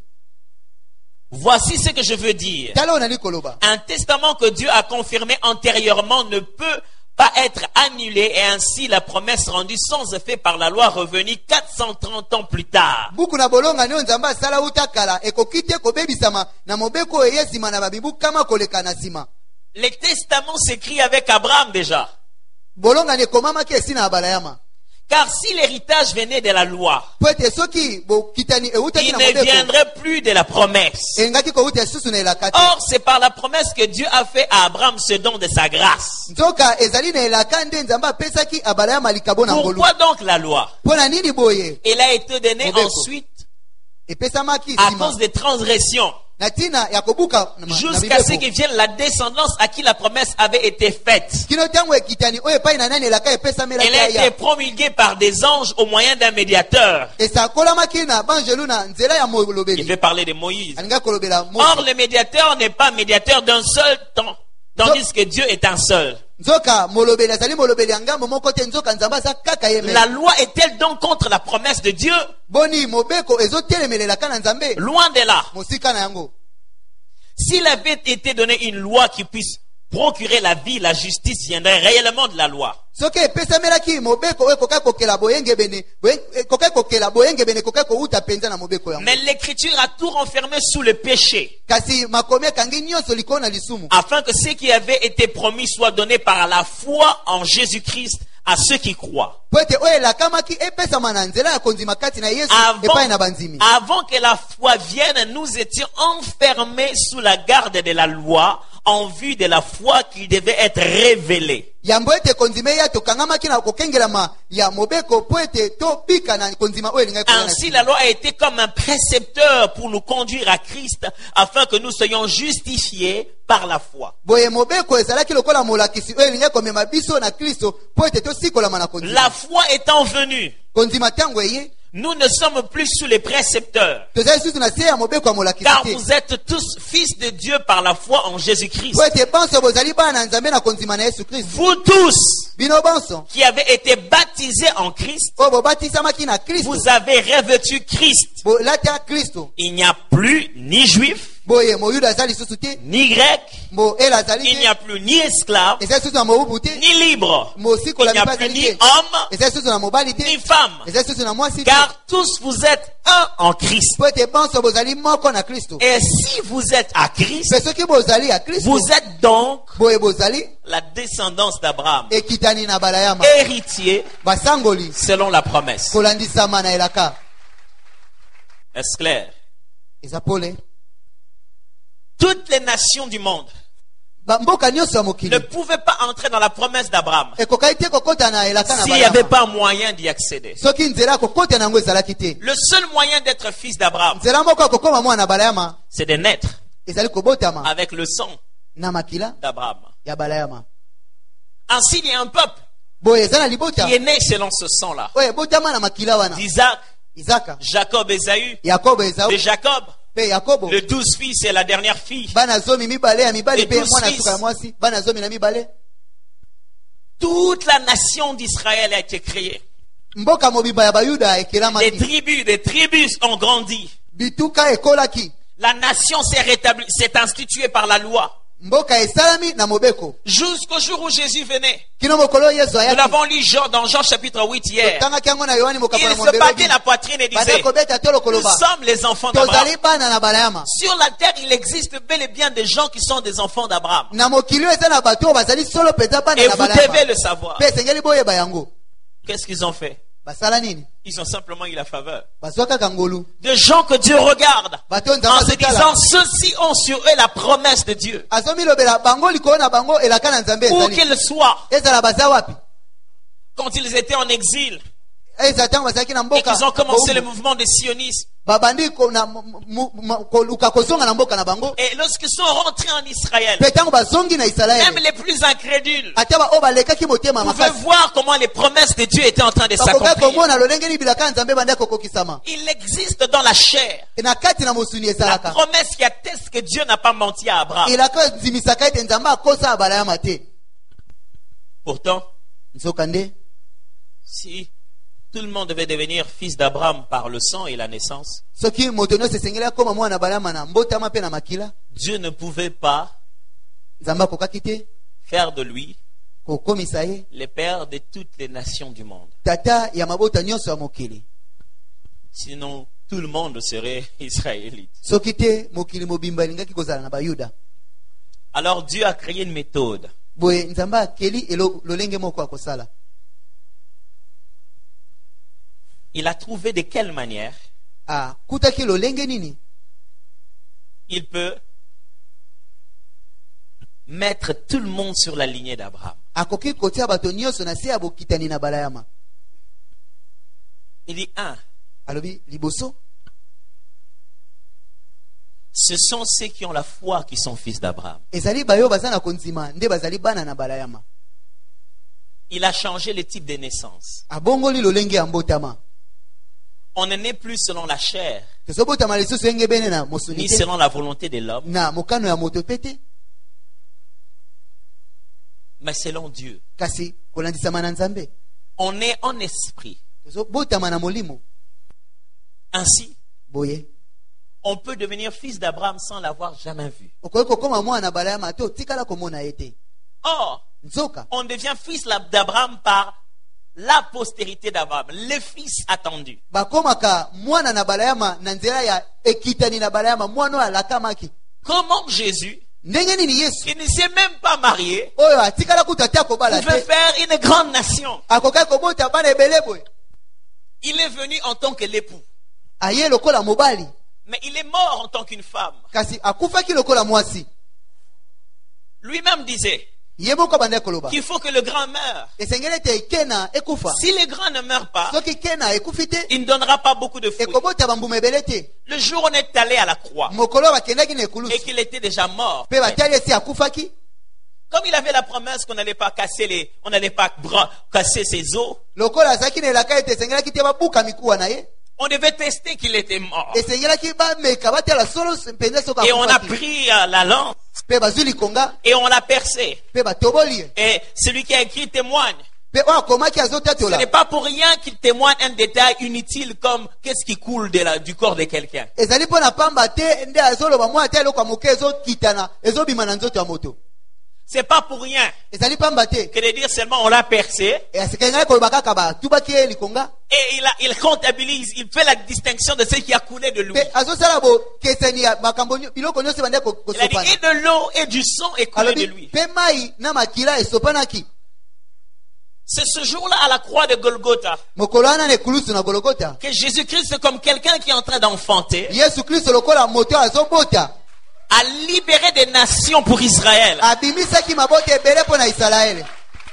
Voici ce que je veux dire. Tala oyo nali koloba. Un testament que Dieu a confirmé antérieurement ne peut pas être annulé et ainsi la promesse rendue sans effet par la loi revenue quatre cent trente ans plus tard. Buku na bolonga nio Nzambe asala uta kala ekoki te kobebisama na mobeko oyo ye nsima na babibu kama koleka na nsima. Les testaments s'écrivent avec Abraham déjà. Bolonga ne komamaki esi na Balayama. Car si l'héritage venait de la loi, Po ete soki bokitani eutaki il na ne mobeko viendrait plus de la promesse. engaki kouta esusu na elaka te. Or, c'est par la promesse que Dieu a fait à Abraham ce don de sa grâce. Nzoka ezali na elaka nde Nzambe apesaki Abalayama likabo na ngolu. Pourquoi donc la loi? Po na nini boye Elle a été donnée Mobeko. ensuite epesamaki à nsima cause des transgressions, na tina ya kobuka na ma- na jusqu'à ce mibeko. que vienne la descendance à qui la promesse avait été faite. Kino tango ekitani oyo epai na nani elaka epesamelaki Elle a été aya. promulguée par des anges au moyen d'un médiateur. Esakolamaki na banjelu na nzela ya Il molobeli. veut parler de Moïse. Alinga kolobela Or, Mose. le médiateur n'est pas médiateur d'un seul temps, tandis que Dieu est un seul. nzoka molobeli azali molobeli ya ngambo moko te, nzoka nzambe aza kaka ye La mele. loi est-elle donc contre la promesse de Dieu? Boni mobeko ezotelemelelaka na nzambe Loin de là. mosika na yango. S'il avait été donné une loi qui puisse procurer la vie, la justice viendrait réellement de la loi. Soki epesamelaki mobeko ekoka kokela boyenge bene ekoka kokela boyenge bene ekoka kouta penza na mobeko yango. Mais l'écriture a tout renfermé sous le péché, Kasi makomi kangi nyonso likolo na lisumu. afin que ce qui avait été promis soit donné par la foi en Jésus-Christ à ceux qui croient. Po ete oyo elakamaki epesama na nzela ya konzima kati na Yesu epai na banzimi. Avant que la foi vienne, nous étions enfermés sous la garde de la loi en vue de la foi qui devait être révélée. Yambo ete konzima ya tokangamaki na kokengelama ya mobeko po ete tobika na konzima oyo elingai koya na Ainsi, nsima. la loi a été comme un précepteur pour nous conduire à Christ afin que nous soyons justifiés par la foi. Boye mobeko ezalaki lokola molakisi oyo elingai komema biso na Kristo po ete tosikolama na La konzima. foi étant venue, Konzima tango eye nous ne sommes plus sous les précepteurs, tozali susu na se ya mobeko ya molakisi car te. vous êtes tous fils de Dieu par la foi en Jésus-Christ. Po ete banso bozali bana na nzambe na konzima na Yesu Kristo. Vous tous Bino banso qui avez été baptisés en Christ, oyo bobatisamaki na Kristo vous avez revêtu Christ. bolati ya Kristo. Il n'y a plus ni juif, Boye moyuda azali lisusu te, ni grec, mo ela azali il n'y a te, plus ni esclave, ezali susu na mobubu te, ni libre, il mosikola n'y a mibali plus ni azali te, homme, ezali susu na mobali te, ni femme, ezali susu na mwasi te. car tous vous êtes un en Christ. Po ete banso bozali moko na Kristo. Et si vous êtes à Christ, Pe soki bozali ya Kristo, vous êtes donc boye bozali la descendance d'Abraham, ekitani na balayama, héritier basangoli selon la promesse. kolandisama na elaka. Est-ce clair? Eza pole. Toutes les nations du monde Ba mboka nyonso ya ne mokili pouvaient pas entrer dans la promesse d'Abraham ekokai te kokota na elaka na s'il n'y avait balayama. pas moyen d'y accéder. Soki nzela ya kokota na yango ezalaki te. Le seul moyen d'être fils d'Abraham, Nzela moko ya kokoma mwana na balayama c'est de naître ezali kobotama avec le sang na makila d'Abraham. ya balayama. Ainsi, il y a un peuple Boye eza na libota qui est né selon ce sang-là. oyo ebotama na makila wana. D'Isaac, Isaka, Jacob, Ésaü, Yakobo, Esau, de Jacob, pe Yakobo. le douze fils et la dernière fille. Bana zomi mibale ya mibale Et pe tous mwana fils. suka ya mwasi. Bana zomi na mibale. Toute la nation d'Israël a été créée. Mboka mobimba ya bayuda Les ekelamaki. tribus, des tribus ont grandi. Bituka ekolaki. La nation s'est rétablie, s'est instituée par la loi. Mboka esalami na mobeko. Jusqu'au jour où Jésus venait. Kino mokolo Yesu Nous ayaki. l'avons lu Jean- dans Jean chapitre huit hier. Tangaki yango na Yohani mokapo na Il se battait Mondelobi. la poitrine et disait, Bana kobeta tolo nous koloba. sommes les enfants d'Abraham. Tozali bana na balayama. Sur la terre, il existe bel et bien des gens qui sont des enfants d'Abraham. Na mokili eza na bato oyo bazali solo penza bana Et na vous devez balayama. le savoir. Pe sengeli boyeba yango. Qu'est-ce qu'ils ont fait? Basala nini? Ils ont simplement eu la faveur. Bazwa kaka ngolu. De gens que Dieu regarde Bato en nzamba se disant, zotala. ceux-ci ont sur eux la promesse de Dieu. Azomi lobela bango likolo na bango elaka na nzambe Où ezali. qu'ils soient, Ezala baza wapi? quand ils étaient en exil Eza tango bazalaki na et mboka. qu'ils ont commencé le Boumbu. mouvement des sionistes, Babandi ko na mu- mu- mu- koluka kozonga na mboka na bango. et lorsqu'ils sont rentrés en Israël, Pe tango bazongi na même Israeli. les plus incrédules Ata ba oyo balekaki motema pouvaient makasi. voir comment les promesses de Dieu étaient en train de Bakoka s'accomplir. komona lolenge libilaka nzambe bandi kokokisama. Il existe dans la chair Na kati na mosuni la ezalaka. promesse qui atteste que Dieu n'a pas menti à Abraham. Elaka nzimisaka ete nzambe akosa abalayama te. Pourtant, Nzokande si tout le monde devait devenir fils d'Abraham par le sang et la naissance, soki moto nyonso esengeli akoma mwana balayama na mbotama pe na makila, Dieu ne pouvait pas nzambe akokaki te faire de lui kokomisa ye le père de toutes les nations du monde. tata ya mabota nyonso ya mokili. Sinon, tout le monde serait israélite. Soki te mokili mobimba elingaki kozala na bayuda. Alors Dieu a créé une méthode. Boye nzambe akeli elo- lolenge moko akosala. Il a trouvé de quelle manière Akutaki lolenge nini il peut mettre tout le monde sur la lignée d'Abraham. akoki kotia bato nyonso na se ya bokitani na balayama. Il dit, un, Alobi liboso ce sont ceux qui ont la foi qui sont fils d'Abraham. ezali bayo baza na konzima nde bazali bana na balayama. Il a changé le type de naissance. Abongoli lolenge ya mbotama. On ne naît plus selon la chair, Tozobotama lisusu enge bene na mosuni ni te, selon la volonté de l'homme, na mokano ya moto pete, mais selon Dieu. kasi kolandisama na nzambe On est en esprit. tozobotama na molimo. Ainsi, Boye on peut devenir fils d'Abraham sans l'avoir jamais vu. okoki kokoma mwana Balama te otikala komona ye te. Or, Nzoka on devient fils d'Abraham par la postérité d'Abraham, le fils attendu. bakomaka mwana na Balama na nzela ya ekitani na Balama, mwana oyo alakamaki. Comment Jésus, Ndenge nini Yesu qui ne s'est même pas marié, oyo atikala kuta te akobala pouvait te faire une grande nation. akokaki kobota bana ebele boye. Il est venu en tant que l'époux, Aye lokola mobali mais il est mort en tant qu'une femme. kasi akufaki lokola mwasi. Lui-même disait Ye moko abandaki koloba qu'il faut que le grand meure. esengeli ete ekena ekufa. Si le grand ne meurt pas, Soki kena ekufi te il ne donnera pas beaucoup de fruits. ekobota bambuma ebele te. Le jour où on est allé à la croix Mokolo bakendaki na et ekulusu qu'il était déjà mort, mpe batiali esi akufaki. comme il avait la promesse qu'on n'allait pas casser les, on n'allait pas bra- casser ses os, lokola azalaki na elaka ete esengelaki te babuka mikuwa na ye, on devait tester qu'il était mort. esengelaki bameka batala solo mpenza soki Et on a akufaki. pris euh, la lance Mpe bazwi likonga et on l'a percé. mpe batoboli ye, Et celui qui a écrit témoigne. mpe oyo akomaki Ce azotatola. n'est pas pour rien qu'il témoigne un détail inutile comme qu'est-ce qui coule de la, du corps de quelqu'un. ezali mpo na pamba te nde azoloba mwa te eloko ya moke ezokitana ezobima na nzoto ya moto. C'est pas pour rien Ezali pamba te que de dire seulement on l'a percé esekengaki koloba kaka batubaki ye likonga et il, a, il comptabilise, il fait la distinction de ce qui a coulé de lui. mpe azosala bokeseni ya makambo nyo- biloko nyonso ebandaki ko- Il a dit kosopana. et de l'eau et du sang est coulé de alobi lui. mpe mai na makila esopanaki. C'est ce jour-là à la croix de Golgotha Mokolo wana na ekulusu na Golgotha que Jésus-Christ, comme quelqu'un qui est en train d'enfanter, Yesu Kristo lokola moto azobota a libéré des nations pour Israël. abimisaki mabota ebele mpo na Isalaele.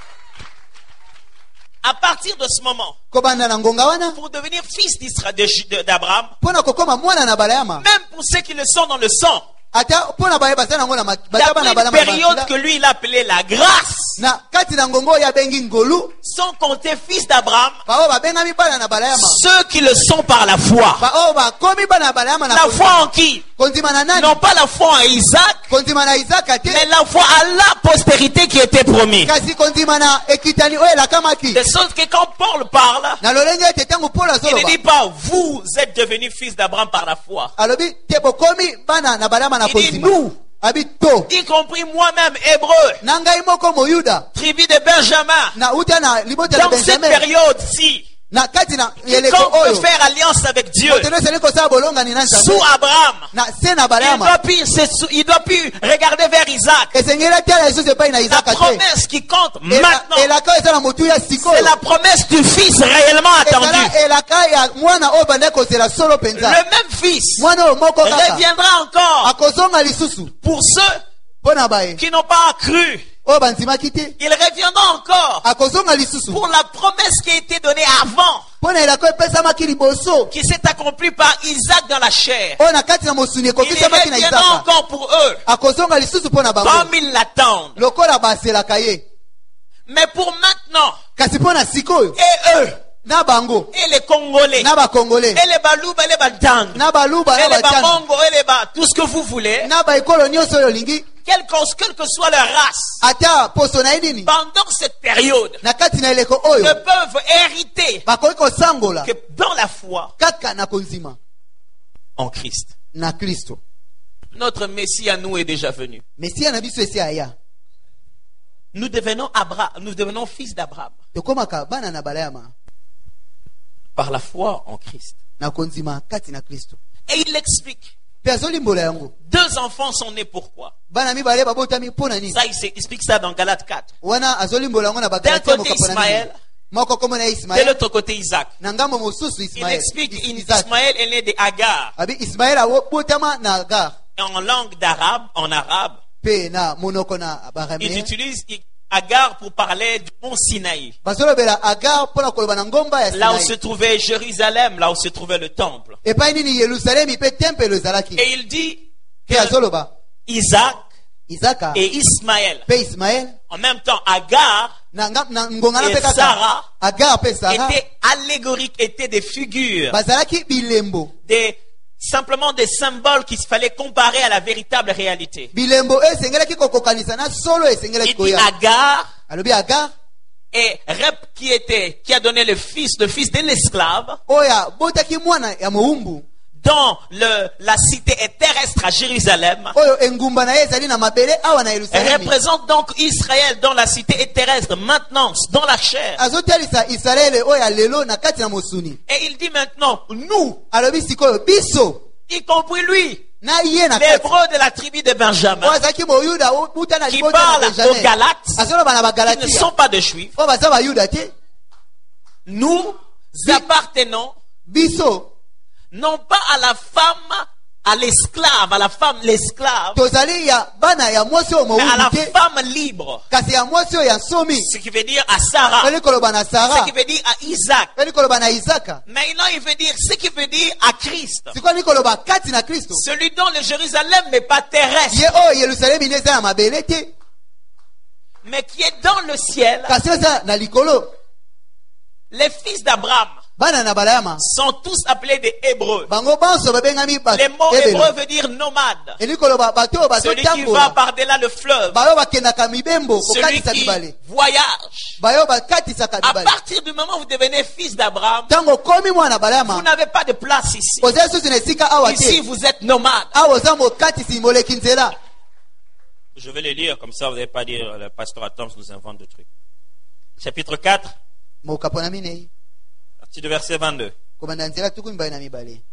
À partir de ce moment, Kobanda na ngonga wana pour devenir fils d'Isra- de- de- d'Abraham, mpo na kokoma mwana na Balama, même pour ceux qui le sont dans le sang, ata mpo na baye baza nango na ma- baza d'après bana une Balama période bakila. que lui il appelait la grâce, Na kati na ngongo oyo abengi ngolu sans compter fils d'Abraham, bao babengami bana na Balama, ceux qui le sont par la foi. bao bakomi bana na Balama na La foi en qui? kondima na nani? Non pas la foi en Isaac, Kondima na Isaka te, mais la foi à la postérité qui était promise. kasi kondima na ekitani oyo elakamaki. De sorte que quand Paul parle, Na lolenge ete tango Paul il ne azoloba dit pas vous êtes devenus fils d'Abraham par la foi. alobi te bokomi bana na Balama na Il dit kondima. nous, Abi to y compris moi-même, hébreu, na ngai moko moyuda tribu de Benjamin, na uta na libota na dans cette Benjamin période-ci, na kati na yeleko quand on peut oyo faire alliance avec Dieu, oteno seli kosala bolonga ni na sous Nzambe Abraham, na se na il Balama doit plus, se sou- il doit plus regarder vers Isaac. esengeli atala lisusu epai na La Isaka te. promesse qui compte Ela- maintenant, elaka oyo eza na motu ya sikoyo c'est la promesse du fils réellement attendu. ezala elaka ya mwana oyo bandaki kozela solo Le mpenza. même fils Mwana oyo moko kaka reviendra encore akozonga lisusu pour ceux mpo na baye qui n'ont pas cru. oyo bandimaki te, Il reviendra encore akozonga lisusu pour la promesse qui a été donnée avant, mpo na elaka oyo epesamaki liboso qui s'est accomplie par Isaac dans la chair. oyo na kati na mosuni Il ekokisamaki na reviendra Isaka. encore pour eux, Akozonga lisusu mpo na bango comme ils l'attendent. lokola baselaka ye. Mais pour maintenant, Kasi mpo na sikoyo et eux, na bango et les Congolais, na bakongole et les Balouba, et les Badang, na baluba et na les batiana Bamongo, et les Ba, tout ce que vous voulez, na baekolo nyonso oyo olingi quelle que, quelle que soit leur race, ata poso na ye nini pendant cette période, na kati na eleko oyo ne peuvent hériter bakoki kosangola que dans la foi kaka na konzima en Christ. na Kristo. Notre Messie à nous est déjà venu. Mesia na biso esi aya Nous devenons Abraham, nous devenons fils d'Abraham tokomaka bana na Balama par la foi en Christ. na konzima kati na Kristo. Et il explique. Mpe azolimbola yango Deux enfants sont nés pourquoi? bana mibale babotami mpo na nini Ça, il s'est- explique ça dans Galates quatre. wana azolimbola yango na D'un Bagalatia côté mokapo na nini Ismaël, moko kombo na ye de Ismael l'autre côté Isaac. na ngambo mosusu Il Ismael explique Is- in- Isaac. Ismaël est né de Agar. abi Ismael abotama na Agar En langue d'arabe, en arabe, mpe na monoko na ils Baraméen utilisent Agar pour parler du mont Sinaï. bazolobela Agar mpo na koloba na ngomba ya Là où se Sinai trouvait Jérusalem, là où se trouvait le temple. epai nini Yerusalemi mpe tempelo ezalaki Et il dit mpe azoloba Isaac Isaka et Ismaël. mpe Ismael En même temps, Agar na nga- na ngongana Et mpe kaka Sarah Agar mpe Sara étaient allégoriques, étaient des figures, bazalaki bilembo des simplement des symboles qu'il fallait comparer à la véritable réalité. bilembo esengelaki kokokanisa na solo esengelaki Il dit koya Agar alobi Agar et Rep qui était, qui a donné le fils, le fils de l'esclave, oya botaki mwana ya moumbu dans le, la cité terrestre à Jérusalem, oyo engumba na ye ezali na mabele awa na Yerusalemi représente donc Israël dans la cité terrestre, maintenant, dans la chair. azotalisa Israele oyo lelo na kati na mosuni Et il dit maintenant, nous, alobi sikoyo biso y compris lui, na ye na kati l'hébreu de la tribu de Benjamin, oyo azalaki moyuda buta na qui libota na parle aux Benjamin Galates, azoloba na qui ne bagalatia sont pas de juifs, oyo baza bayuda te nous appartenons biso non pas à la femme, à l'esclave, à la femme l'esclave, tozali ya bana ya mwasi oyo mais à la mowumbu te femme libre. kasi ya mwasi oyo ya nsomi Ce qui veut dire à Sarah, eli koloba na ce Sara qui veut dire à Isaac. eli koloba na Isaka Maintenant, il veut dire ce qui veut dire à Christ. sikoyo eli koloba kati na Kristo Celui dont le Jérusalem n'est pas terrestre, ye oyo Yerusalemi ne eza na mabele te mais qui est dans le ciel. kasi eza na likolo Les fils d'Abraham bana na balayama sont tous appelés des Hébreux. bango banso babengami Les mots ebelo hébreux veut dire nomade. eli koloba bato oyo Celui qui va bazotambola par-delà le fleuve. bayo bakendaka mibembo Celui kokatisa qui mibale voyage. bayo bakatisaka À mibale partir du moment où vous devenez fils d'Abraham, ntango okomi mwana vous balayama n'avez pas de place ici. ozali susu na esika awa Ici, te vous êtes nomade. awa oza mokatisi moleki nzela Je vais le lire, comme ça vous n'allez pas dire le pasteur Atoms nous invente des trucs. Chapitre quatre, mokapo na minei partie de verset vingt-deux. kobanda nzela tuku mibale na mibale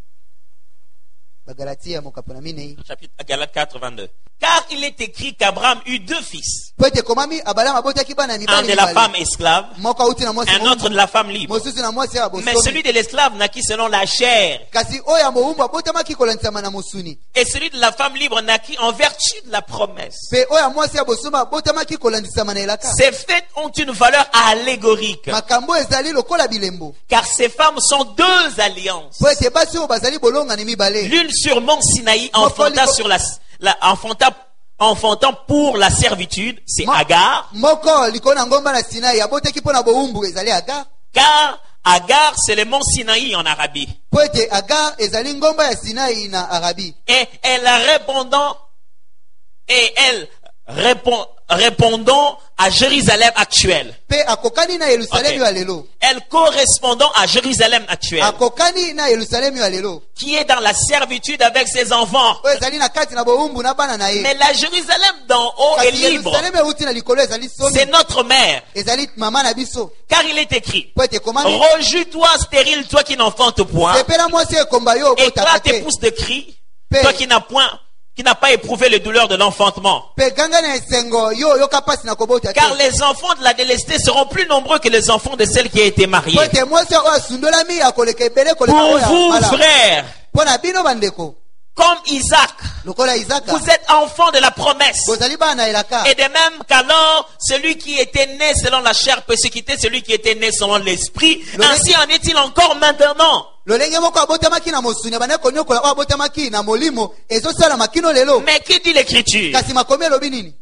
bagalatia mokapo na minei Chapitre Galates quatre, vingt-deux. Car il est écrit qu'Abraham eut deux fils. po ete komami abalama abotaki bana ya Un mibale de la femme mibale esclave, moko auti na mwasi un autre de la femme libre. mosusu na mwasi ya Mais celui bosomi de l'esclave naquit selon la chair. kasi oyo ya mowumbu abotamaki kolandisama na mosuni Et celui de la femme libre naquit en vertu de la promesse. mpe oyo ya mwasi ya bosomi abotamaki kolandisama na elaka Ces faits ont une valeur allégorique. makambo ezali lokola bilembo Car ces femmes sont deux alliances. po ete basi oyo bazali bolongani mibale L'une sur Mont Sinaï enfanta sur la, la enfanta, enfantant pour la servitude, c'est Mo- Agar. moko likolo na ngomba na sinai abotaki mpo na bowumbu ezali agar Car Agar, c'est le Mont Sinaï en Arabie. po ete agar ezali ngomba ya sinai na arabi Et elle répondant, et elle répond, répondant à Jérusalem actuelle. mpe akokani na yerusalemi Ok. ya lelo Elle correspondant à Jérusalem actuelle. akokani na yerusalemi ya lelo Qui est dans la servitude avec ses enfants. oyo ezali na kati na bowumbu na bana na ye Mais la Jérusalem d'en haut est kasi libre. yerusalemi euti na likolo ezali somi C'est notre mère. ezali mama na biso Car il est écrit, po ete ekomami rejus-toi stérile, toi qui n'enfantes point, sepela mwasi ekomba yo obotaka éclate et te pousse de cris, Père. toi qui n'as point, qui n'a pas éprouvé les douleurs de l'enfantement. mpe ganga na esengo yo oyoka mpasi na kobota Car te les enfants de la délestée seront plus nombreux que les enfants de celle qui a été mariée. po ete mwasi oyo asundolami akoleka ebele koleka Pour oyo ya vous, mala. frères, mpo na bino bandeko comme Isaac, lokola izaka vous êtes enfants de la promesse. bozali bana na elaka Et de même qu'alors, celui qui était né selon la chair persécutait celui qui était né selon l'esprit, Le- ainsi en est-il encore maintenant. lolenge moko abotamaki na mosuni abandaki konyokola oyo abotamaki na molimo ezosalama kino lelo Mais qui dit l'écriture? kasi makomi elobi nini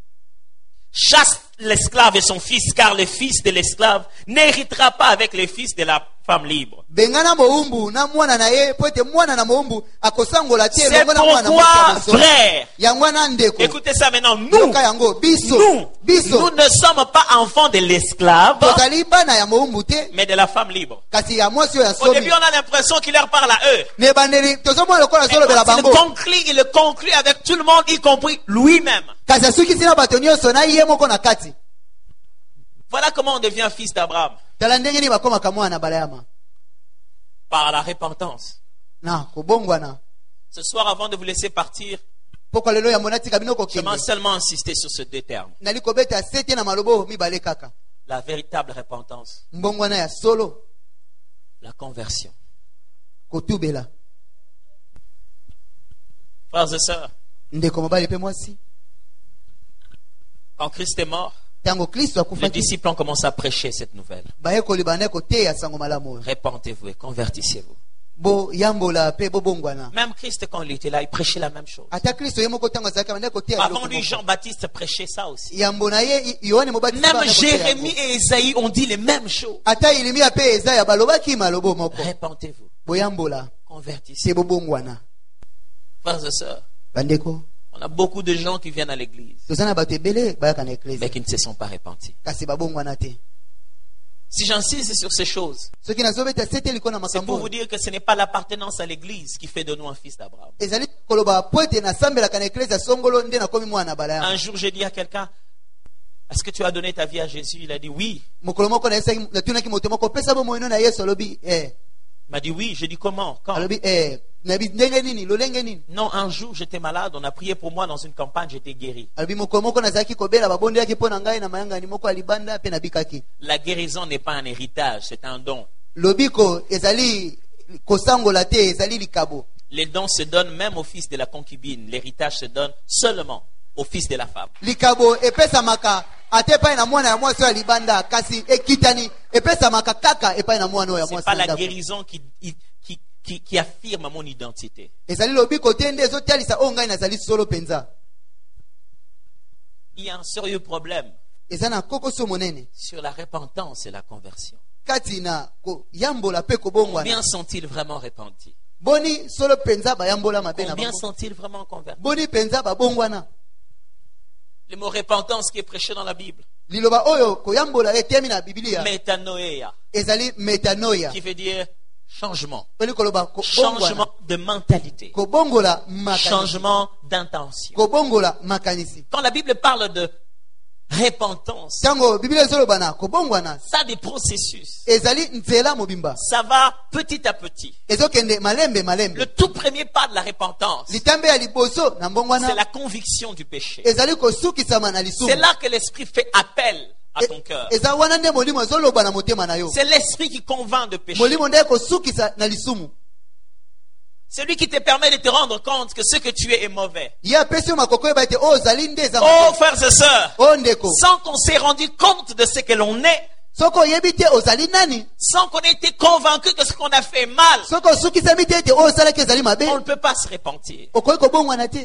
Chasse l'esclave et son fils, car le fils de l'esclave n'héritera pas avec le fils de la femme libre. bengana mowumbu na mwana na ye po ete mwana na mowumbu akosangola te C'est elongo na mwana pourquoi, mwasi ya bosomi. frère, yango wana ndeko écoutez ça maintenant, nous, yoka yango biso nous, biso nous ne sommes pas enfants de l'esclave, tozali bana ya mowumbu te mais de la femme libre. kasi ya mwasi oyo ya Au début, somi on a l'impression qu'il leur parle à eux. na ebandeli tozomona lokola Mais azolobela quand il bango conclut, il le conclut avec tout le monde, y compris lui-même. kasi asukisi na bato nyonso na ye moko na kati Voilà comment on devient fils d'Abraham. tala ndenge nini bakomaka mwana balayama Par la repentance. na kobongwana Ce soir, avant de vous laisser partir, poko lelo yango natika bino je kokende m'en seulement insister sur ces deux termes. nali kobeta sete na malobo mibale kaka La véritable repentance, mbongwana ya solo la conversion. kotubela Frères et sœurs, ndeko mobali mpe mwasi quand Christ est mort, ntango kristo les akufaki disciples ont commencé à prêcher cette nouvelle. bayekoli bandaki koteya sango malamu oyo Repentez-vous et convertissez-vous. boyambola mpe bobongwana Même Christ, quand il était là, il prêchait la même chose. ata kristo ye moko ntango azalaki bandaki koteya Avant biloko lui, moko. Jean-Baptiste prêchait ça aussi. yambo na ye yohane mobatisi Même bandaki koteya yango. Jérémie et Esaïe ont dit les mêmes choses. ata ilimia mpe ezaya balobaki malobo moko Repentez-vous, boyambola Convertissez. te bobongwana. Frères et sœurs, Bandeko, on a beaucoup de gens qui viennent à l'église, toza na bato ebele bayaka na mais eklise qui ne se sont pas repentis. kasi babongwana te. Si j'insiste sur ces choses, soki nazobeta sete liko na c'est pour makambo vous dire que ce n'est pas l'appartenance à l'église qui fait de nous un fils d'Abraham. ezali koloba po ete nasambelaka na eklise ya songolo nde nakomi mwana na bala yango. Un jour, j'ai dit à quelqu'un, est-ce que tu as donné ta vie à Jésus? Il a dit oui. mokolo moko nayesaki- natunaki moto moko opesa bomoi no na yesu alobi eh. Il m'a dit oui. J'ai dit comment? Quand? alobi eh. nayebi ndenge nini lolenge nini. Non, un jour, j'étais malade. On a prié pour moi dans une campagne. J'étais guéri. alobi mokolo moko nazalaki kobela babondelaki mpo na ngai na mayangani moko alibanda mpe nabikaki. La guérison n'est pas un héritage, c'est un don. lobiko ezali kosangola te ezali likabo. Les dons se donnent même au fils de la concubine. L'héritage se donne seulement au fils de la femme. likabo epesamaka ate epai na mwana ya mwasi oyo ya libanda kasi ekitani epesamaka kaka epai na mwana oyo ya C'est mwasi pas na la ndako. guérison qui, qui, qui, qui affirme mon identité. ezali lobiko te nde ezotalisa oyo ngai nazali solo penza. Il y a un sérieux problème eza na kokoso monene sur la repentance et la conversion. kati na koyambola mpe kobongwana. Combien sont-ils vraiment repentis? boni solo penza bayambola mabe na Combien bango. sont-ils vraiment convertis? boni penza babongwana. Le mot repentance qui est prêché dans la Bible, liloba oyo koyambola etemi na bibilia métanoïa, ezali metanoia qui veut dire changement. peli koloba kobongwana Changement de mentalité. kobongola makanisi Changement d'intention. kobongola makanisi. Quand la Bible parle de repentance, ntango bibilia ezoloba na kobongwana ça a des processus. ezali nzela mobimba Ça va petit à petit. ezokende malembe malembe. Le tout premier pas de la repentance, litambe ya liboso na c'est mbongwana la conviction du péché. ezali kosukisama na lisumu. C'est là que l'Esprit fait appel à ton cœur. E- eza wana nde molimo ezoloba na motema na yo. C'est l'Esprit qui convainc de péché. molimo nde kosukisa na lisumu. C'est lui qui te permet de te rendre compte que ce que tu es est mauvais. ye apesi yo makoko oyeba ete oyo ozali nde eza Oh, mabe. frères et sœurs, oyo ndeko sans qu'on s'ait rendu compte de ce que l'on est, soki oyebi te ozali nani, sans qu'on ait été convaincu que ce qu'on a fait est mal, soki osukisami te ete oyo osalaki ezali mabe, on ne peut pas se repentir. okoki kobongwana te.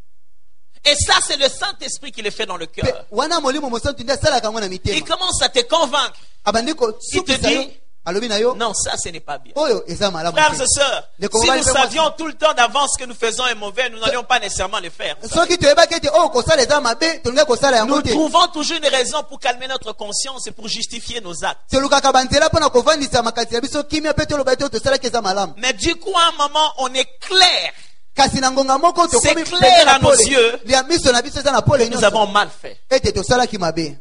Et ça, c'est le Saint-Esprit qui le fait dans le Pe cœur. wana molimo mosantu nde asalaka yango na Il mitema. commence à te convaincre. abandi Il kosukisa te yo dit, alobi na yo non, ça, ce n'est pas bien. oyo eza malamu Frères te. et sœurs, Les si combats, nous les frères, savions tout le temps d'avance ce que nous faisons est mauvais, nous n'allions pas nécessairement le faire. soki toyebaki ete oyo kosala eza mabe tolingai kosala yango Nous te. trouvons toujours une raison pour calmer notre conscience et pour justifier nos actes. tolukaka banzela mpona kovandisa makasi na biso kimia mpe toloba ete oyo tosalaki eza malamu. Mais du coup, à un moment, on est clair. kasi na ngonga moko C'est tokomi clair penza na à nos pole. yeux. lia miso na biso eza na pole Nous nyonso avons mal fait. ete tosalaki mabe.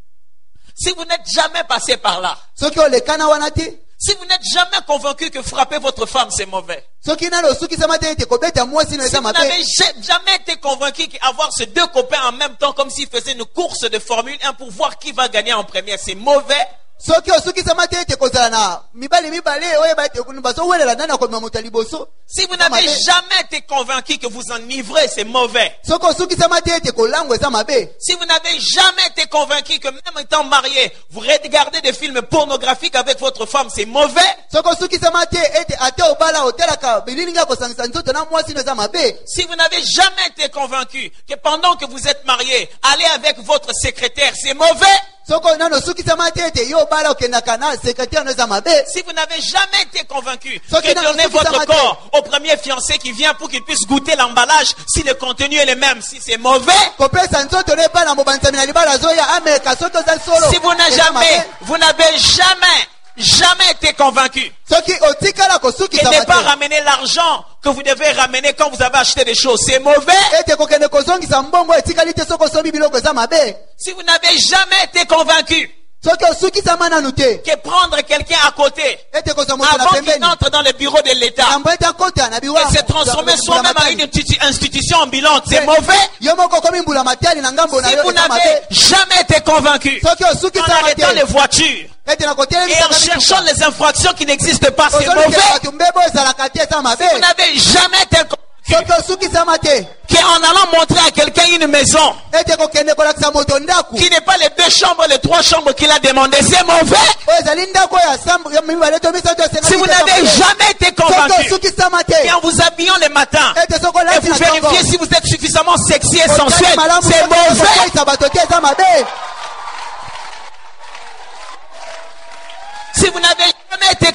Si vous n'êtes jamais passé par là, soki olekana wana te, si vous n'êtes jamais convaincu que frapper votre femme c'est mauvais, soki nani osukisama te ete kobeta mwasi no si eza vous mabe, n'avez ja- jamais été convaincu qu'avoir ces deux copains en même temps comme s'ils faisaient une course de Formule un pour voir qui va gagner en première, c'est mauvais. soki osukisama te ete kozala na mibali mibale oyeba ete bazowelela nani akomema moto ya liboso, Si vous n'avez jamais été convaincu que vous enivrez, c'est mauvais. soki osukisama te ete kolangwa eza mabe, Si vous n'avez jamais été convaincu que même étant marié, vous regardez des films pornographiques avec votre femme, c'est mauvais. soki osukisama te ete ate obala otelaka bililingi ya kosangisa nzoto na mwasi no eza mabe, Si vous n'avez jamais été convaincu que pendant que vous êtes marié, aller avec votre secrétaire, c'est mauvais. soki nani osukisama te ete yo obala okendaka na sekretare no eza mabe, Si vous n'avez jamais été convaincu Ce qui que n'a- donner ce qui votre n'a- corps au premier fiancé qui vient pour qu'il puisse goûter l'emballage, si le contenu est le même, si c'est mauvais, kopesa nzoto no epai na mobanzami na libala azoya ameka soki ozali solo si vous n'avez eza jamais, mabe. vous n'avez jamais, jamais été convaincu soki otikala que kosukisama ne pas te ramener l'argent que vous devez ramener quand vous avez acheté des choses, c'est mauvais. ete kokende kozongisa mbongo etikali te soki osombi biloko eza mabe, Si vous n'avez jamais été convaincu soki osukisama nanu te que prendre quelqu'un à côté ete kozwa moto na avant qu'il pembeni n'entre dans le bureau de l'État yambo ete akota na et biwango se transformer soi-même en une institu- institution ambulante, c'est mauvais. yo moko okomi mbula matali na ngambo na Si yo vous eza n'avez mabe, jamais été convaincu soki en osukisama arrêtant les te voitures ete na et en kotelemisa cherchant les infractions qui n'existent pas, c'est ozolukela mauvais. bato mbebo ezalaka te eza mabe, Vous n'avez jamais été convaincu soki osukisama te qu'en allant montrer à quelqu'un une maison ete kokende kolakisa moto ndaku qui n'est pas les deux chambres, les trois chambres qu'il a demandé, c'est mauvais. oyo ezali ndako ya sambo ya mibale to misato esengaki Si vous te n'avez mabe. jamais été soki convaincu osukisama te et en vous habillant le matin ete soki et olati vous na ntongo vérifiez si vous êtes suffisamment sexy et otali sensuel, malamu c'est soki mauvais. okokoisa bato te eza mabe, Si vous n'avez jamais été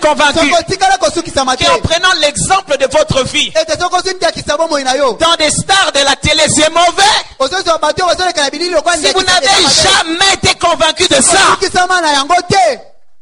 convaincu soko otikala kosukisama te qu'en prenant l'exemple de votre vie, ete soko ozwi ndakisa bomoi na yo dans des stars de la télé, c'est mauvais. ozozwa bato oyo bazoleka na bilili lokwa Si vous n'avez jamais été convaincu de ça, osukisama na yango te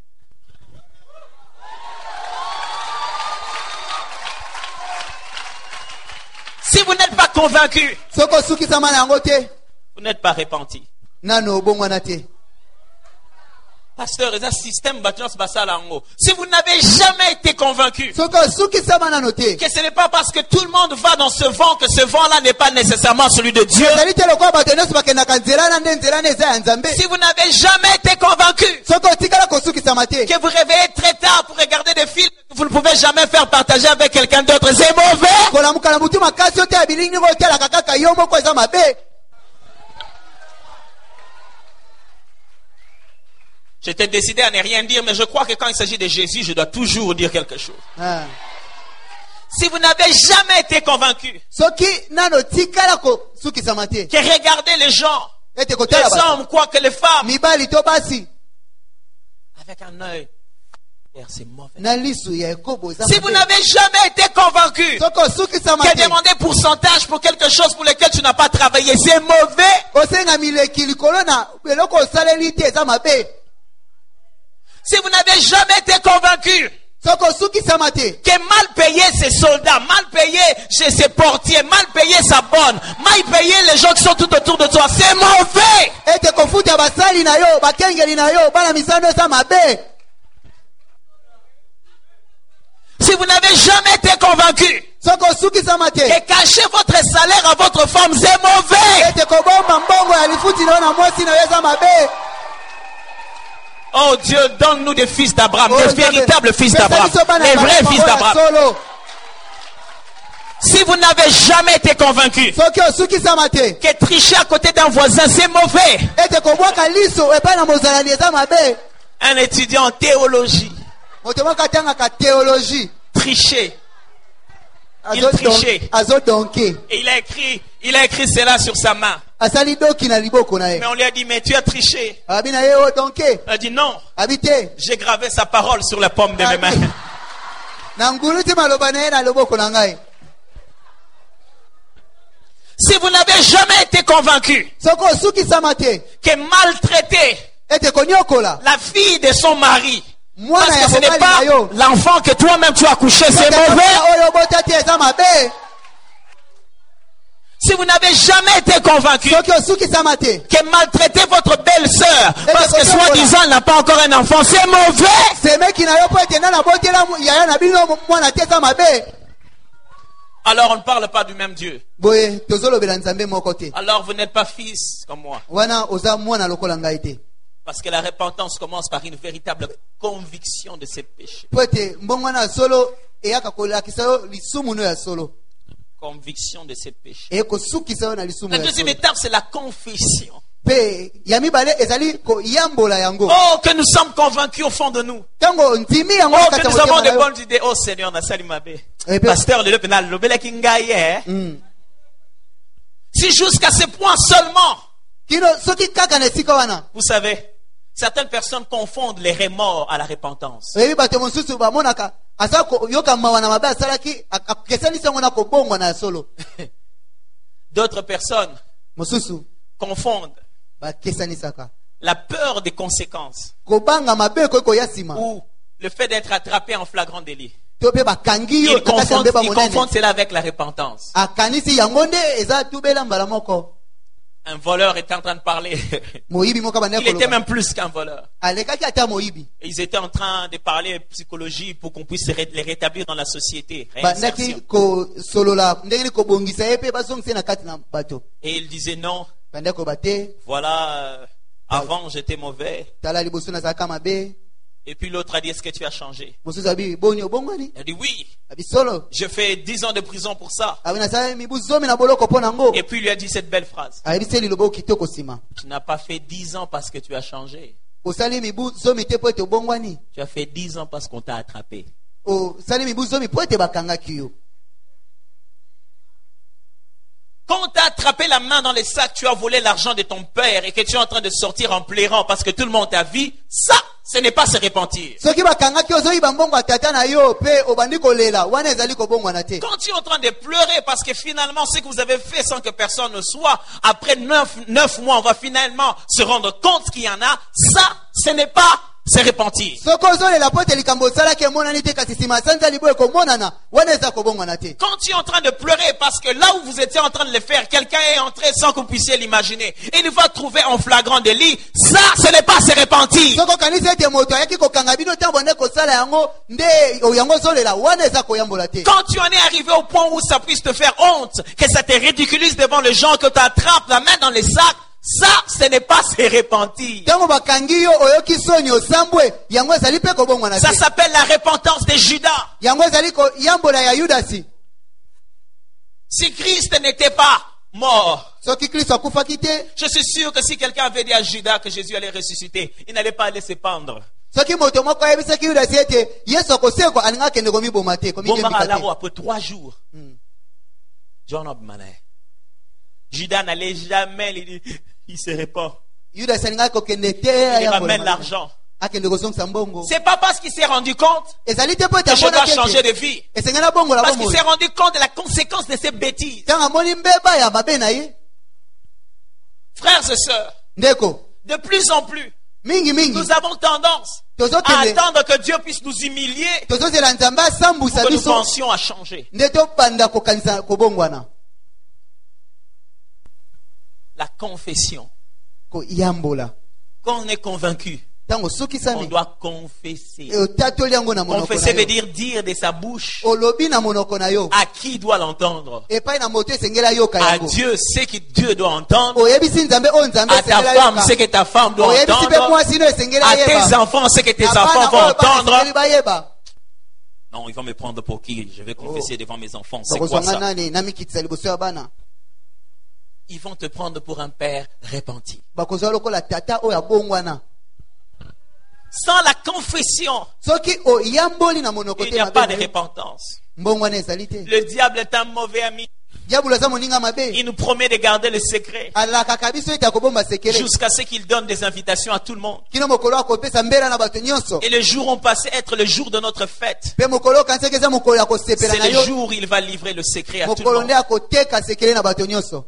si vous n'êtes pas convaincu, soko osukisama na yango te vous n'êtes pas repenti. nano obongwana te Pasteur, c'est un système bâtiment basala en haut. Si vous n'avez jamais été convaincu soko osukisama nano te que ce n'est pas parce que tout le monde va dans ce vent que ce vent-là n'est pas nécessairement celui de Dieu. ezali te lokola bato nyonso bakendaka nzela na nde nzela na eza ya nzambe Si vous n'avez jamais été convaincu soko otikala kosukisama te que vous réveillez très tard pour regarder des films que vous ne pouvez jamais faire partager avec quelqu'un d'autre, c'est mauvais. kolamuka na mutu makasi ote ya bilingi ngo otelaka kaka yo moko eza mabe J'étais décidé à ne rien dire, mais je crois que quand il s'agit de Jésus, je dois toujours dire quelque chose. Ah. Si vous n'avez jamais été convaincu soki nano tikala kosukisama te que regardez les gens, ete les kotala bato hommes, quoi que les femmes, mibali to basi avec un œil, c'est mauvais. na lisu ya ekobo eza Si vous mabe. n'avez jamais été convaincu soko osukisama que te demander pourcentage pour quelque chose pour lequel tu n'as pas travaillé, c'est mauvais. osenga mileki likolo na eloko osaleli te eza mabe Si vous n'avez jamais été convaincu soko osukisama te que mal payer ses soldats, mal payer chez ses portiers, mal payer sa bonne, mal payer les gens qui sont tout autour de toi, c'est mauvais. ete kofuta basali na yo bakengeli na yo bana misano eza mabe Si vous n'avez jamais été convaincu soko osukisama te que cacher votre salaire à votre femme, c'est mauvais. ete kobomba mbongo ya lifuti na yo na mwasi na yo eza mabe Oh Dieu, donne-nous des fils d'Abraham, Oh, des Nzambe. véritables fils Pesa d'Abraham, biso bana les ya vrais bango fils ya d'Abraham. solo. Si vous n'avez jamais été convaincu soki osukisama te que tricher à côté d'un voisin, c'est mauvais. ete kobwaka liso epai na mozalani eza mabe Un étudiant en théologie, moto moko atangaka théologie tricher. Il Azo don- trichait. azodonke Et il a écrit, il a écrit cela sur sa main. asali doki na liboko na ye Mais on lui a dit, mais tu as triché. abi na ye odonke Il a dit, non, abi te j'ai gravé sa parole sur la paume de mes mains. na ngulu te maloba na ye na loboko na ngai Si vous n'avez jamais été convaincu soki osukisama te que maltraiter ete konyokola la fille de son mari, parce mwana ya que ce n'est mobali pas na yo l'enfant que toi-même tu as couché, c'est mauvais. oyo obota te eza mabe Si vous n'avez jamais été convaincu soki osukisama te que maltraiter votre belle-sœur, parce que soi-disant elle n'a pas encore un enfant, c'est mauvais. semeki na yo po ete nana botela yaya na bino mwana te eza mabe Alors on ne parle pas du même Dieu. boye tozolobela nzambe moko te Alors vous n'êtes pas fils comme moi. wana oza mwana lokola ngai te Parce que la repentance commence par une véritable conviction de ses péchés. po ete mbongwana ya solo eyaka kolakisa yo lisumu no ya solo Conviction de ses péchés. eye kosukisa yo na lisumu La ya deuxième solo étape, c'est la confession. mpe ya mibale ezali koyambola yango Oh, que nous sommes convaincus au fond de nous. ntango ndimi yango Oh, na kati que ya nous avons motema de na yo bonnes idées. Oh Seigneur, na salimabe. Eh bien- Pasteur, le penal, le beleki ngaye, hein. Mm. Si jusqu'à ce point seulement, kino soki kaka na esika wana vous savez, certaines personnes confondent les remords à la repentance. oyebi bato mosusu bamonaka asa koyoka mawa na mabe asalaki ak- akesanisi yango na kobongwa na ya solo D'autres personnes mosusu confondent bakesanisaka la peur des conséquences kobanga mabe ekoki koya nsima ou le fait d'être attrapé en flagrant délit. to mpe bakangi yo Ils na kati ya confondent, mbeba ils confondent monene cela avec la repentance. akanisi yango nde eza tubela mbala moko Un voleur était en train de parler. moyibi moko Il était bandeko même plus qu'un voleur. alekaki ata moyibi Et ils étaient en train de parler psychologie pour qu'on puisse ré- les rétablir dans la société. bandaki Réinsertion. kosolola ndenge nini kobongisa ye mpe bazongisa ye na kati na bato Et il disait non, bandeko bate voilà, euh, avant j'étais mauvais. tala liboso nazalaka mabe Et puis l'autre a dit, est-ce que tu as changé? mosusu abi boni obongwani Il a dit oui, abi solo je fais dix ans de prison pour ça. abi nasala mibu zomi na boloko mpo nango Et puis il lui a dit cette belle phrase. ayebisi ye liloba kitoko nsima Tu n'as pas fait dix ans parce que tu as changé. osali mibu zomi te mpo ete obongwani Tu as fait dix ans parce qu'on t'a attrapé. osali mibu zomi mpo ete bakangaki yo Quand on t'a attrapé la main dans les sacs, tu as volé l'argent de ton père et que tu es en train de sortir en pleurant parce que tout le monde t'a vu, ça, ce n'est pas se repentir. soki bakangaki ozoyiba mbongo ya tata na yo pe obandi kolela wana ezali kobongwana te. Quand tu es en train de pleurer parce que finalement ce que vous avez fait sans que personne ne soit, après neuf, neuf mois on va finalement se rendre compte qu'il y en a, ça ce n'est pas se repentir. soki ozolela po te likambo osalaki emonani te kasi nsima sanza liboye komonana wana eza kobongwana te. Quand tu es en train de pleurer parce que là où vous étiez en train de le faire, quelqu'un est entré sans que vous puissiez l'imaginer, et il va trouver en flagrant délit, ça ce n'est pas se repentir. soki okanisi ete moto ayaki kokanga bino ntango nde kosala yango nde yango ozolela wana eza koyambola te. Quand tu en es arrivé au point où ça puisse te faire honte, que ça te ridiculise devant les gens, que tu attrapes la main dans les sacs, ça, ce n'est pas se repentir. ntango bakangi yo oyoki soni osambwe yango ezali mpe kobongwana Ça te. s'appelle la repentance de Judas. yango ezali koyambola ya yudasi. Si Christ n'était pas mort, soki kristo akufaki te, je suis sûr que si quelqu'un avait dit à Judas que Jésus allait ressusciter, il n'allait pas aller se pendre. soki moto moko ayebisaki yudasi ete yesu akoseko alinga akende komiboma te Bon, komikembika te. alors, après trois jours, John Obmanet, Judas n'allait jamais, il, il se répand. yudasi alingaki kokende te Il ayambola ramène malamu. l'argent. akende kozongisa mbongo. C'est pas parce qu'il s'est rendu compte ezali te po ete que je dois amonaki changer ete de vie. esengeli abongola Parce qu'il bomoi s'est rendu compte de la conséquence de ses bêtises. ntango amoni mbeba ya mabe na ye. Frères et sœurs, ndeko de plus en plus, mingi mingi nous avons tendance à tozokende attendre que Dieu puisse nous humilier tozozela nzambe pour asambusa que nous biso pensions à changer. nde tobanda kokanisa kobongwana. La confession. koyambola Quand on est convaincu, ntango on osukisami doit confesser. otatoli yango na monoko Confesser na veut yo dire dire de sa bouche olobi na monoko na yo à qui doit l'entendre. epai na moto esengeli ayoka À yango Dieu, ce que Dieu doit entendre. oyebisi nzambe oyo nzambe À ta esengeli femme, ce ayoka que ta femme doit oyebisi mpe entendre. mwasi no esengeli À tes ayeba enfants, ce que tes Na enfants bana vont oyo bana entendre. esengeli bayeba. Non, ils vont me prendre pour qui? Je vais confesser devant mes enfants. C'est quoi bakozwanga ça? nani namikitisa liboso ya bana Ils vont te prendre pour un père repenti. bakozwa lokola tata oyo abongwana. Sans la confession, soki oyamboli na monoko il te n'y a pas de mabe na yo, repentance. mbongwana ezali te. Le diable est un mauvais ami. diabolo aza moninga mabe Il nous promet de garder le secret alakaka biso ete akobomba sekele jusqu'à ce qu'il donne des invitations à tout le monde. kino mokolo akopesa mbela na bato nyonso Et les jours ont passé à être le jour de notre fête. mpe mokolo okanisaki eza mokolo ya kosepela C'est na le yo jour où il va livrer le secret à tout le mokolo nde monde. akoteka sekele na bato nyonso.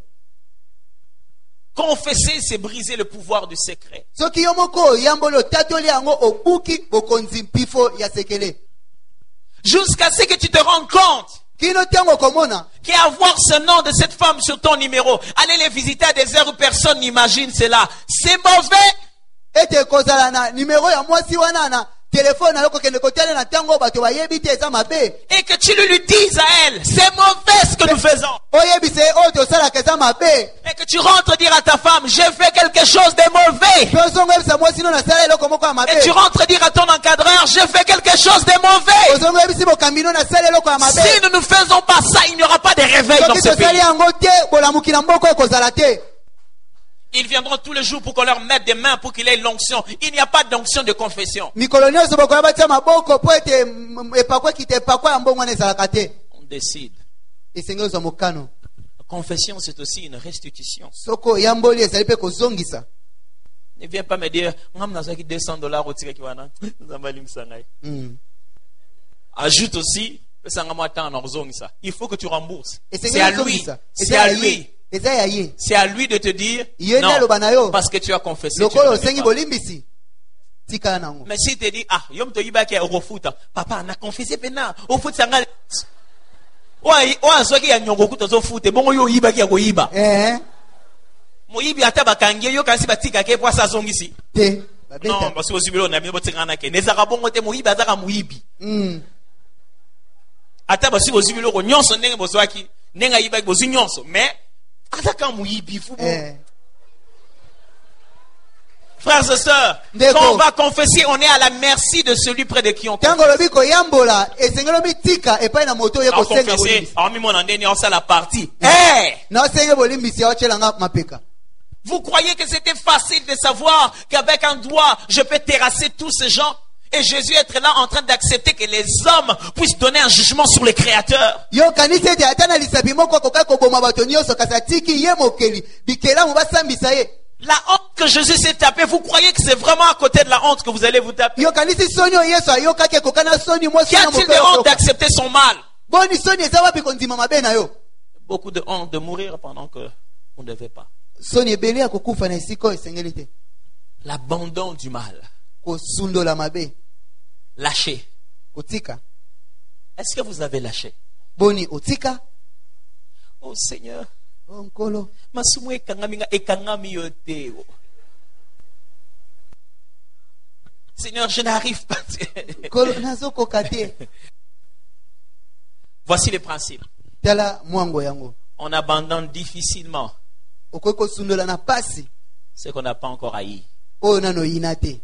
Confesser, c'est briser le pouvoir du secret. soki yo moko oyamboli otatoli yango obuki bokonzi mpifo ya sekele Jusqu'à ce que tu te rendes compte kino ntango okomona qu'avoir ce nom de cette femme sur ton numéro, aller les visiter à des heures où personne n'imagine cela, c'est mauvais. ete kozala na nimero ya mwasi wana na telefone na yo kokende kotiala na ntango oyo bato bayebi te eza mabe Et que tu lui dises à elle, c'est mauvais ce que nous faisons. oyebisa ye oyo tosalaka eza mabe Et que tu rentres dire à ta femme, j'ai fait quelque chose de mauvais. mpe ozongo oyebisa mwasi no nasala eloko moko ya mabe Et tu rentres dire à ton encadreur, j'ai fait quelque chose de mauvais. ozongo oyebisi bokambi no nasala eloko ya mabe Si nous ne faisons pas ça, il n'y aura pas de réveil dans soki ce tosali pays. yango te bolamuki na mboka ekozala te. Ils viendront tous les jours pour qu'on leur mette des mains pour qu'il ait l'onction. Il n'y a pas d'onction de confession. mikolo nyonso bokoya batia maboko po ete mm, epakwa kita epakwa ya mbongo wana ezalaka te. On décide. esengeli ozwa mokano La confession, c'est aussi une restitution. soko oyamboli ezali mpe kozongisa. Ne viens pas me dire, ngam nazaki deux cents dollars au tiré qui va na. Zambali msangai. Mm. Ajoute aussi, pesanga mo ata na kozongisa. Il faut que tu rembourses. Esengeli C'est à lui. ozongisa. C'est Eza à ya lui. ye. eza ya ye C'est à lui de te dire Ye non, aloba na yo. parce que tu as confessé. tu lokola ne l'avais osengi pas. bolimbisi tikala nango. Mais si te dit ah, yom to yiba ke okofuta, papa na confessé pena, ofuta sanga. Oi, oi azoki ya nyongo kuta zo fute, bongo yo yiba ke ko yiba. Eh, Moyibi ata bakangie yo kasi batika ke kwa sa zongisi. te Non, babeta. parce que osibilo na bino botingana ke. Nezaka bongo te moyibi azaka moyibi. Mm. Ata basi osibilo ko nyonso ndenge bozwaki, nenga yiba bozu nyonso, mais azaka moyibi fu. Eh. Frères et sœurs, Ndeko. quand on va confesser, on est à la merci de celui près de qui on confesse. ntango olobi koyambola esengeli omi tika epai na moto oye On kosenga confessé, bolimbisi on mi mon andeni on la partie. Eh! na osenge bolimbisi aotyelanga mapeka. Vous croyez que c'était facile de savoir qu'avec un doigt, je peux terrasser tous ces gens? Et Jésus être là en train d'accepter que les hommes puissent donner un jugement sur les créateurs. yo kanisa ete ata na lisabi moko akokai koboma bato nyonso kasi atiki ye mokeli bikelamu basambisa ye. La honte que Jésus s'est tapée, vous croyez que c'est vraiment à côté de la honte que vous allez vous taper? yokanisi soni oyo yesu ayokaki ekokana soni mwa Qu'y soni ya a-t-il mope de honte oyoka. d'accepter son mal? boni soni eza wapi kondima mabe na yo? Beaucoup de honte de mourir pendant que on ne devait pas. soni ebele ya kokufa na esika oyo esengeli te. L'abandon du mal. kosundola mabe. Lâcher. kotika. Est-ce que vous avez lâché? boni otika. Oh Seigneur. oh nkolo. Masumu ekangami nga ekangami yo te. Seigneur, je n'arrive pas. nkolo nazokoka te. Voici les principes. tala mwango yango. On abandonne difficilement okoki kosundola na pasi ce qu'on n'a pas encore haï. oyo nano oyina te.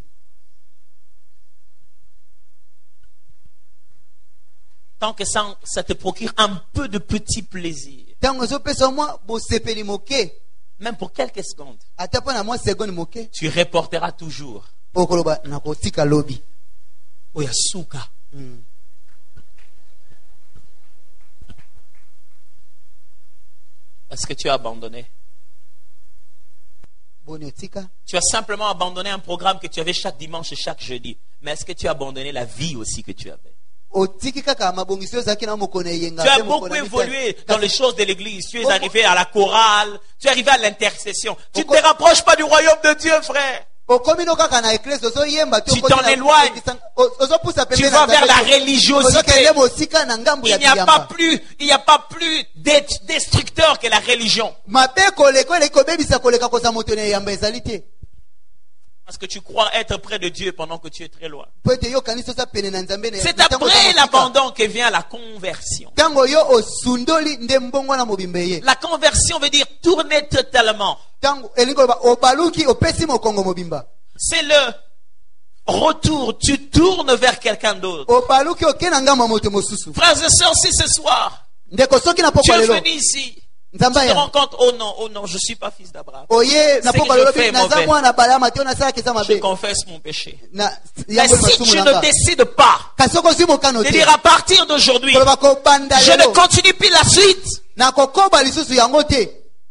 Tant que ça, ça te procure un peu de petit plaisir, ntango ezopesa mwa bosepeli moke même pour quelques secondes, ata mpo na mwa seconde moke tu reporteras toujours. okoloba nakotika lobi. Oyasuka. mm. Est-ce que tu as abandonné? boni otika. Tu as simplement abandonné un programme que tu avais chaque dimanche et chaque jeudi. Mais est-ce que tu as abandonné la vie aussi que tu avais? otiki kaka mabongiso ezalaki na mokolo eyenga Tu as pe mokolo beaucoup ya évolué mitano. dans les choses de l'église. Tu es Beaucoup. arrivé à la chorale. Tu es arrivé à l'intercession. Tu ne Beaucoup. te rapproches pas du royaume de Dieu, frère. okomi no kaka na eklesi ozoyemba te Tu okomi t'en na- éloignes. o- ozopusa Tu pembeni vas na vers la Nzambe. religiosité. ozokende mosika na ngambo ya Il n'y a pas biyamba. plus, il n'y a pas plus dé- destructeur que la religion. mabe koleka eleki kobebisa koleka koza moto na eyamba ezali te. Parce que tu crois être près de Dieu pendant que tu es très loin. po ete yokanisi oza pene na nzambe na- C'est na ntango oza après mosika. l'abandon que vient la conversion. ntango yo osundoli nde mbongo na mobimba ye. La conversion veut dire tourner totalement. ntango elingi koloba obaluki opesi mokongo mobimba. C'est le retour. Tu tournes vers quelqu'un d'autre. obaluki oke na ngambo ya moto mosusu. Frères et sœurs, si ce soir, ndeko soki na tu pokwa es lelo venu ici, tu nzambe te ya rends compte, oh non, oh non, je ne suis pas fils d'Abraham. oye na C'est que pokwa je lelo fais bi naza mauvais. mwana balama te oyo nasalaki eza Je mabe. confesse mon péché. na Mais yango si masumu tu nanga. ne décides pas kasi oko ozwi mokano de te dire à partir d'aujourd'hui, koloba kobanda je ne lelo continue plus la suite, nakokoba lisusu yango te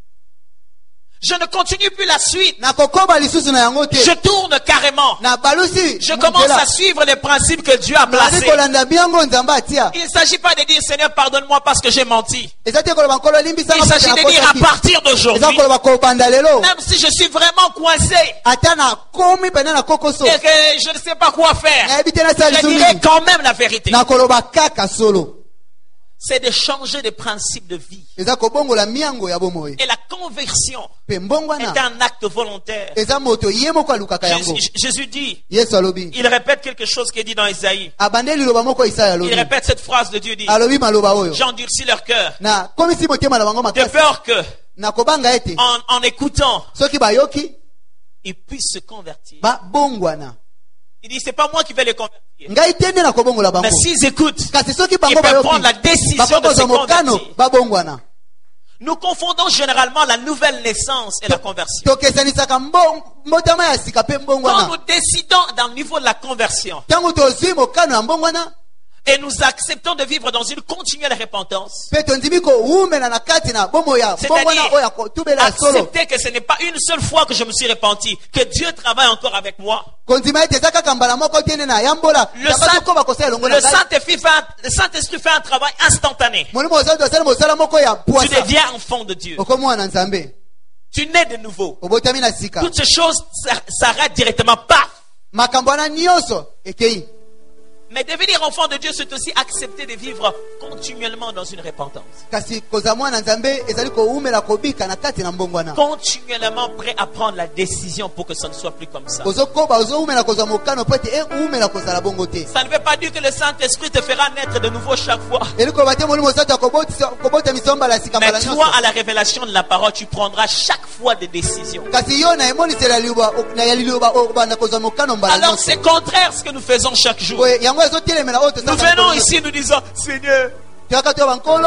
je ne continue plus la suite, nakokoba lisusu na yango te je tourne carrément. na balusi Je commence à suivre les principes que Dieu a nali placés. kolanda biango nzambe atia. Il ne s'agit pas de dire Seigneur, pardonne-moi parce que j'ai menti. eza te koloba nkolo limbisanga Il s'agit de dire à partir eza d'aujourd'hui, koloba kobanda lelo même si je suis vraiment coincé ata nakomi pene na kokoso et que je ne sais pas quoi faire, nayebi te nasala je lisu dirai nini quand même la vérité. nakoloba kaka solo. C'est de changer de principe de vie. eza kobongola miango ya bomoi Et la conversion mpe est mbongwana un acte volontaire. eza moto ye moko alukaka yango. Jésus, Jésus dit, yesu alobi il répète quelque chose qui est dit dans Isaïe. abande liloba moko isaya Il alobi répète cette phrase de Dieu dit, alobi maloba oyo j'endurcis leur cœur na komisi motema na bango de makasi peur que, nakobanga ete en, en écoutant, soki bayoki ils puissent se convertir. babongwana. Il dit, c'est pas moi qui vais les convertir. ngai te nde nakobongola bango Mais s'ils écoutent, kasi soki ils bango peuvent prendre la bayoki décision de se bakokozwa mokano convertir. babongwana. Nous confondons généralement la nouvelle naissance et la conversion. tokesanisaka mbo- mbotama ya sika mpe Quand mbongwana. nous décidons dans le niveau de la conversion ntango tozwi mokano ya mbongwana et nous acceptons de vivre dans une continuelle repentance, mpe tondimi kowumela na kati na bomo ya mbongwana c'est-à-dire oyo ya kotubela ya solo accepter que ce n'est pas une seule fois que je me suis repenti, que Dieu travaille encore avec moi. kondima ete eza kaka mbala moko te nde nayambola Le yamba Saint- tokoba kosala elongo na Le ngai. Saint-Esprit fait un, le Saint-Esprit fait un travail instantané. molimo ozali tosali mosala moko ya Tu pwasa deviens enfant de Dieu. okomi mwana nzambe Tu nais de nouveau. obotami na sika Toutes ces choses s'a- s'arrêtent directement. Paf! makambo wana nyonso ekei. Mais devenir enfant de Dieu, c'est aussi accepter de vivre continuellement dans une repentance. kasi kozala mwana nzambe ezali kowumela kobika na kati na mbongwana Continuellement prêt à prendre la décision pour que ça ne soit plus comme ça. ozokoba ozowumela kozwa mokano po ete ewumela kozala bongo te. Ça ne veut pas dire que le Saint-Esprit te fera naître de nouveau chaque fois. eli koloba te molimo osato akobotamisio mbala ya sika Mais mbala toi, nyonso à la révélation de la parole, tu prendras chaque fois des décisions. kasi yo na emonisela liloba na ya liloba obanda kozwa mokano mbala Alors nyonso c'est contraire ce que nous faisons chaque jour. boye yango ezotelemela oyo Nous venons ici, nous disons, Seigneur, toyaka to bankolo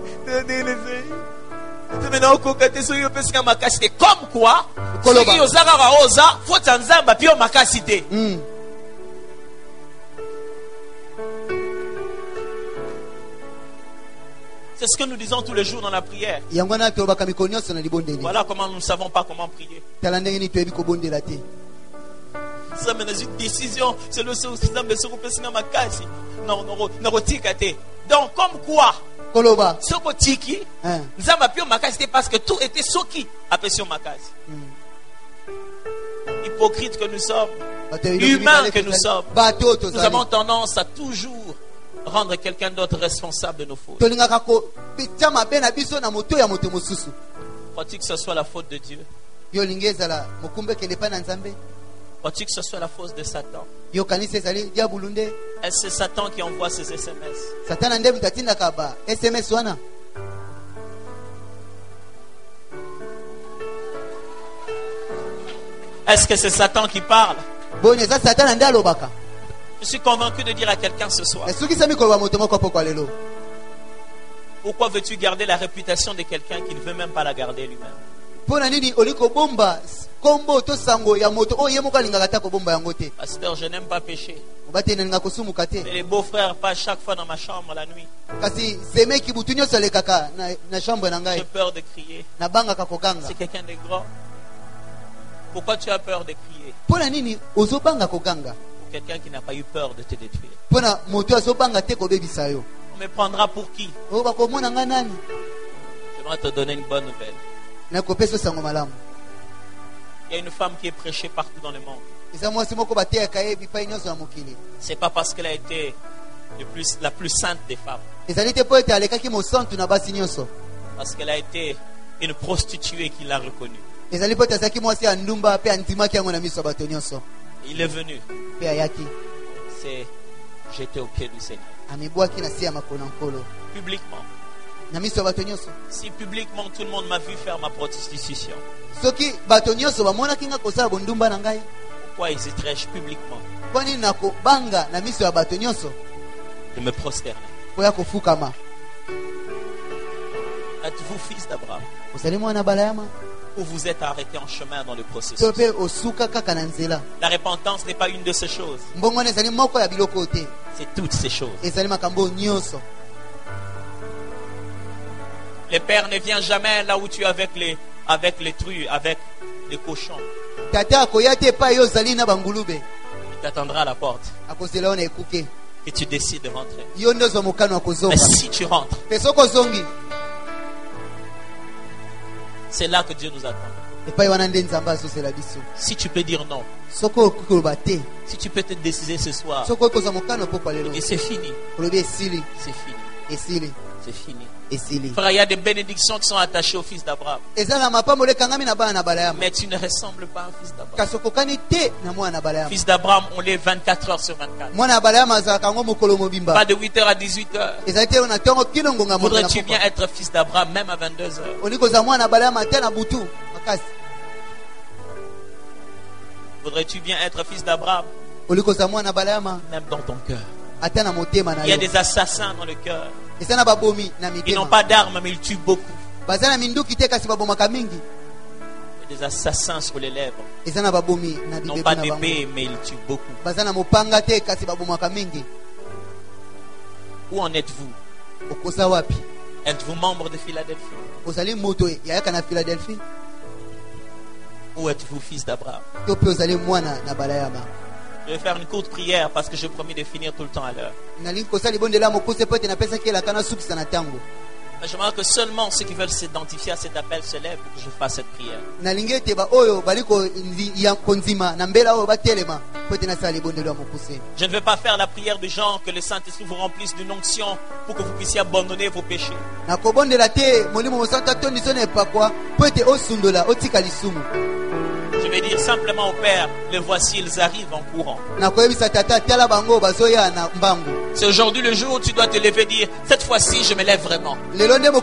comme quoi, Koloba. soki ozaka kaka oza, fota nzamba pio makasi te. Mm. C'est ce que nous disons tous les jours dans la prière. yango wana tolobaka mikolo nyonso na libondeli. Voilà comment nous ne savons pas comment prier. tala ndenge nini toyebi kobondela te. Ça mène une décision. C'est le seul système de ce qu'on peut signer ma case. Non, non, non, non, donc, comme quoi, koloba ce botiki, hein nous avons appuyé ma case, c'était parce que tout était soki appuyé sur ma case. Hypocrite que nous sommes, humains que nous sommes, nous avons tendance à toujours rendre quelqu'un d'autre responsable de nos fautes. Crois-tu que ce soit la faute de Dieu? Crois-tu que ce soit la faute de Satan? Est-ce c'est Satan qui envoie ses S M S? Est-ce que c'est Satan qui parle? Je suis convaincu de dire à quelqu'un ce soir. Pourquoi veux-tu garder la réputation de quelqu'un qui ne veut même pas la garder lui-même? Pasteur, je n'aime pas pécher. Et les beaux-frères passent chaque fois dans ma chambre la nuit. J'ai peur de crier. C'est quelqu'un de grand. Pourquoi tu as peur de crier? Pour quelqu'un qui n'a pas eu peur de te détruire. On me prendra pour qui? J'aimerais te donner une bonne nouvelle. Il y a une femme qui est prêchée partout dans le monde. C'est pas parce qu'elle a été le plus, la plus sainte des femmes. Parce qu'elle a été une prostituée qui l'a reconnue. Il est venu. C'est j'étais au pied du Seigneur. Publiquement. Si publiquement tout le monde m'a vu faire ma prostitution, pourquoi hésiterais-je publiquement de me prosterner? Êtes-vous fils d'Abraham? Ou vous êtes arrêté en chemin dans le processus? La repentance n'est pas une de ces choses. C'est toutes ces choses. Le Père ne vient jamais là où tu es avec les, avec les truies, avec les cochons. Il t'attendra à la porte. Et tu décides de rentrer. Mais si tu rentres, c'est là que Dieu nous attend. Si tu peux dire non, si tu peux te décider ce soir, et c'est fini. C'est fini. C'est fini. Frère, il y a des bénédictions qui sont attachées au fils d'Abraham. Mais tu ne ressembles pas à un fils d'Abraham. Fils d'Abraham, on l'est vingt-quatre heures sur vingt-quatre. Pas de huit heures à dix-huit heures. Voudrais-tu bien être fils d'Abraham même à vingt-deux heures? Voudrais-tu bien être fils d'Abraham même dans ton cœur? Il y a des assassins dans le cœur. Ils n'ont pas d'armes, mais ils tuent beaucoup. Il y a des assassins sur les lèvres. Ils n'ont pas d'épée, mais ils tuent beaucoup. Où en êtes-vous? Êtes-vous membre de Philadelphie? Ou êtes-vous fils d'Abraham? Je vais faire une courte prière parce que j'ai promis de finir tout le temps à l'heure. Mais j'aimerais que seulement ceux qui veulent s'identifier à cet appel se lèvent pour que je fasse cette prière. Je ne veux pas faire la prière de gens que le Saint-Esprit vous remplisse d'une onction pour que vous puissiez abandonner vos péchés. Je vais dire simplement au Père, les voici, ils arrivent en courant. C'est aujourd'hui le jour où tu dois te lever et dire, cette fois-ci je me lève vraiment. Peut-être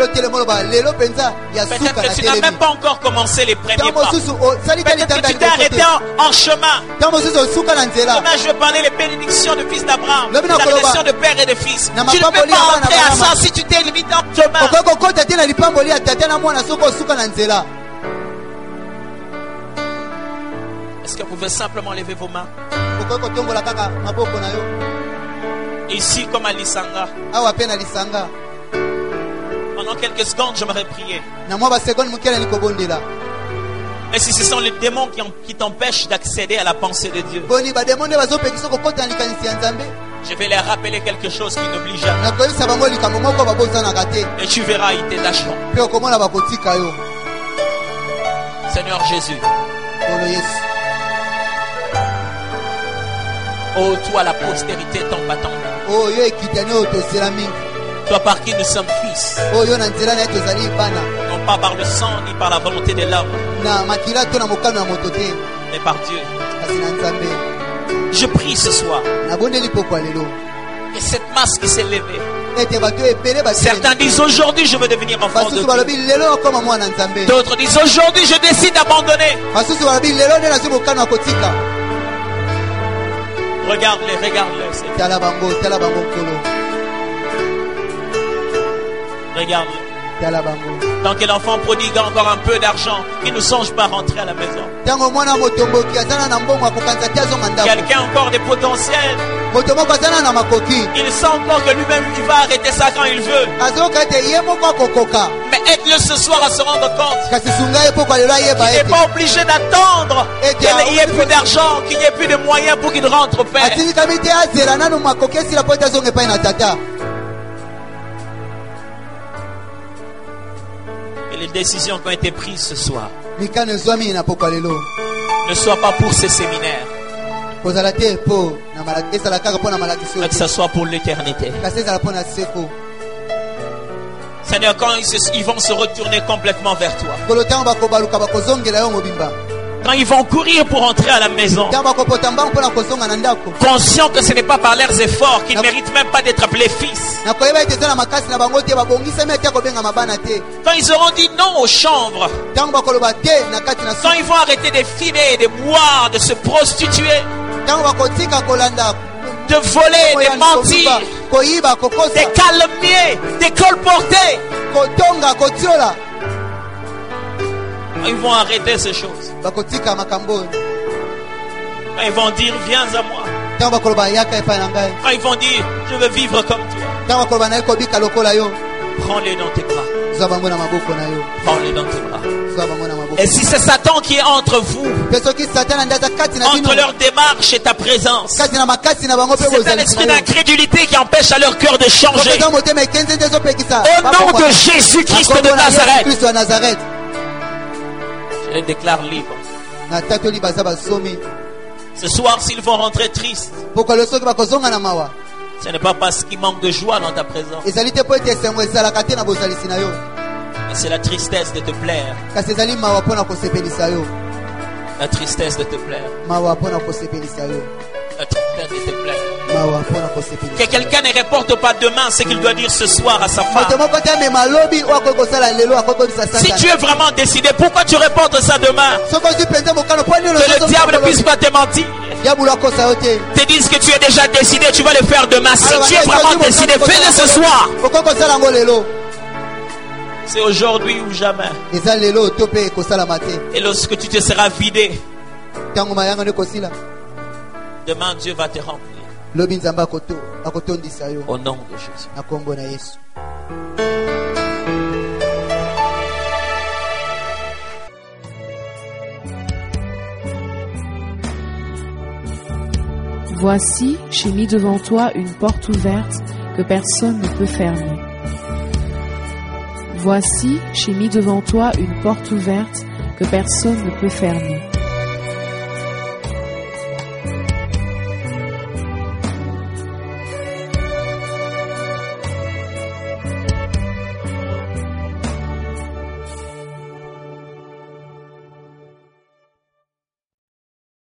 que tu n'as même pas encore commencé les premiers pas. Peut-être que tu t'es arrêté en, en chemin. Demain je vais parler les bénédictions de fils d'Abraham, la relation de père et de fils. Tu ne peux pas entrer à ça si tu t'es limité en chemin. Est-ce que vous pouvez simplement lever vos mains? Ici comme à Lisanga. pendant quelques secondes, j'aimerais prier. na mwa basekonde moke na likobondela Et si ce sont les démons qui, qui t'empêchent d'accéder à la pensée de Dieu, boni bademo nde bazopekisa kokota na likanisi ya nzambe je vais leur rappeler quelque chose qui n'oublie jamais. nakoyebisa bango likambo moko babozanaka te Et tu verras, ils t'étacheront. mpe okomona bakotika yo Seigneur Jésus, kolo yesu oh toi la postérité tombe attendue. oyo ekitani oyo tosela mingi Toi par qui nous sommes fils, oyo na nzela na ye tozali bana non pas par le sang ni par la volonté de l'homme, na makila to na mokano ya moto te mais par Dieu. kasi na nzambe Je prie ce soir nabondeli pokwa lelo que cette masse qui s'est levée, ete bato ebele batelemi. certains disent aujourd'hui je veux devenir enfant de basusu Dieu. balobi lelo okoma mwana nzambe D'autres disent aujourd'hui je décide d'abandonner. basusu balobi lelo nde nazwi mokano ya kotika Regarde-les, regarde-les, Seigneur. tala bango tala bango nkolo Regarde-les. tala bango Tant que l'enfant prodigue a encore un peu d'argent, il ne songe pas à rentrer à la maison. ntango mwana motomboki azana na mbongo akokanza te azonga ndako Quelqu'un encore des potentiels, moto moko azana na makoki il sent encore que lui-même il va arrêter ça quand il veut. azoyoka ete ye moko akokoka Mais aide-le ce soir à se rendre compte kasi sunga ye pokwa lelo ayeba qu'il n'est ete pas obligé d'attendre qu'il n'y ait plus d'argent, qu'il n'y ait plus de moyens pour qu'il rentre au Père. atindikami te azela nanu makoki esila po ete azonga epai na tata Et les décisions qui ont été prises ce soir mikano ezwami na pokwa lelo ne soient pas pour ces séminaires, kozala te mpo na malaki ezala kaka mpo na malakisi oyo mais que te ce soit pour l'éternité. kasi ezala mpo na seko Seigneur, quand ils, se- ils vont se retourner complètement vers toi, kolo ntango bakobaluka bakozongela yo mobimba quand ils vont courir pour entrer à la maison, ntango bakopota mbango mpo na kozonga na ndako conscients que ce n'est pas par leurs efforts qu'ils ne méritent même pas d'être appelés fils. nakoyeba ete eza na makasi na bango te babongisami ate kobengama bana te Quand ils auront dit non aux chambres, ntango bakoloba te na kati na quand suki ils vont arrêter de filer, de boire, de se prostituer, ntango bakotika kolanda de voler, de mentir, koyiba kokosa de calomnier, de colporter, kotonga kotiola ils vont arrêter ces choses. bakotika makambo oyo Quand ils vont dire viens à moi, ntango bakoloba yaka epai na ngai quand ils vont dire je veux vivre comme toi, ntango bakoloba naye kobika lokola yo prends-les dans tes bras, zwa bango na maboko na yo prends-les dans tes bras. zwa bango na maboko Et si c'est Satan qui est entre vous, mpe soki satana nde aza kati na bino entre leur démarche et ta présence, kati na makasi na bango mpe c'est un bozalisi esprit na yo d'incrédulité qui empêche à leur cœur de changer. kopesa motema ekenzi nde ezopekisa Au nom de Jésus-Christ de Nazareth, kristo ya nazareth je les déclare libres. na tatoli baza basomi Ce soir, s'ils vont rentrer tristes, pokolo soki bakozonga na mawa ce n'est pas parce qu'il manque de joie dans ta présence, ezali te mpo ete esengo ezalaka te na bozalisi na yo mais c'est la tristesse de te plaire. kasi ezali mawa mpo na kosepelisa yo La tristesse de te plaire. mawa mpo na kosepelisa yo La tristesse de te plaire. mawa mpo na kosepelisa Que quelqu'un ne reporte pas demain ce qu'il doit dire ce soir à sa moto femme. moko te amema lobi oyo akoki kosala lelo akoki kobisa Si tu satana es vraiment décidé, pourquoi tu reportes ça demain? soki ozwi mpenza mokano mpo nini Que le diable ne puisse pas te mentir. diabolo akosa yo te Te disent que tu es déjà décidé, tu vas le faire demain. Si tu es vraiment décidé, fais-le ce soir. okoki kosala yango lelo C'est aujourd'hui ou jamais. eza lelo to mpe ekosalama te Et lorsque tu te seras vidé, ntango mayanga nde ekosila demain Dieu va te remplir. lobi nzambe akoto- akotondisa yo Au nom de Jésus. na kombo na yesu Voici, j'ai mis devant toi une porte ouverte que personne ne peut fermer. Voici, j'ai mis devant toi une porte ouverte que personne ne peut fermer.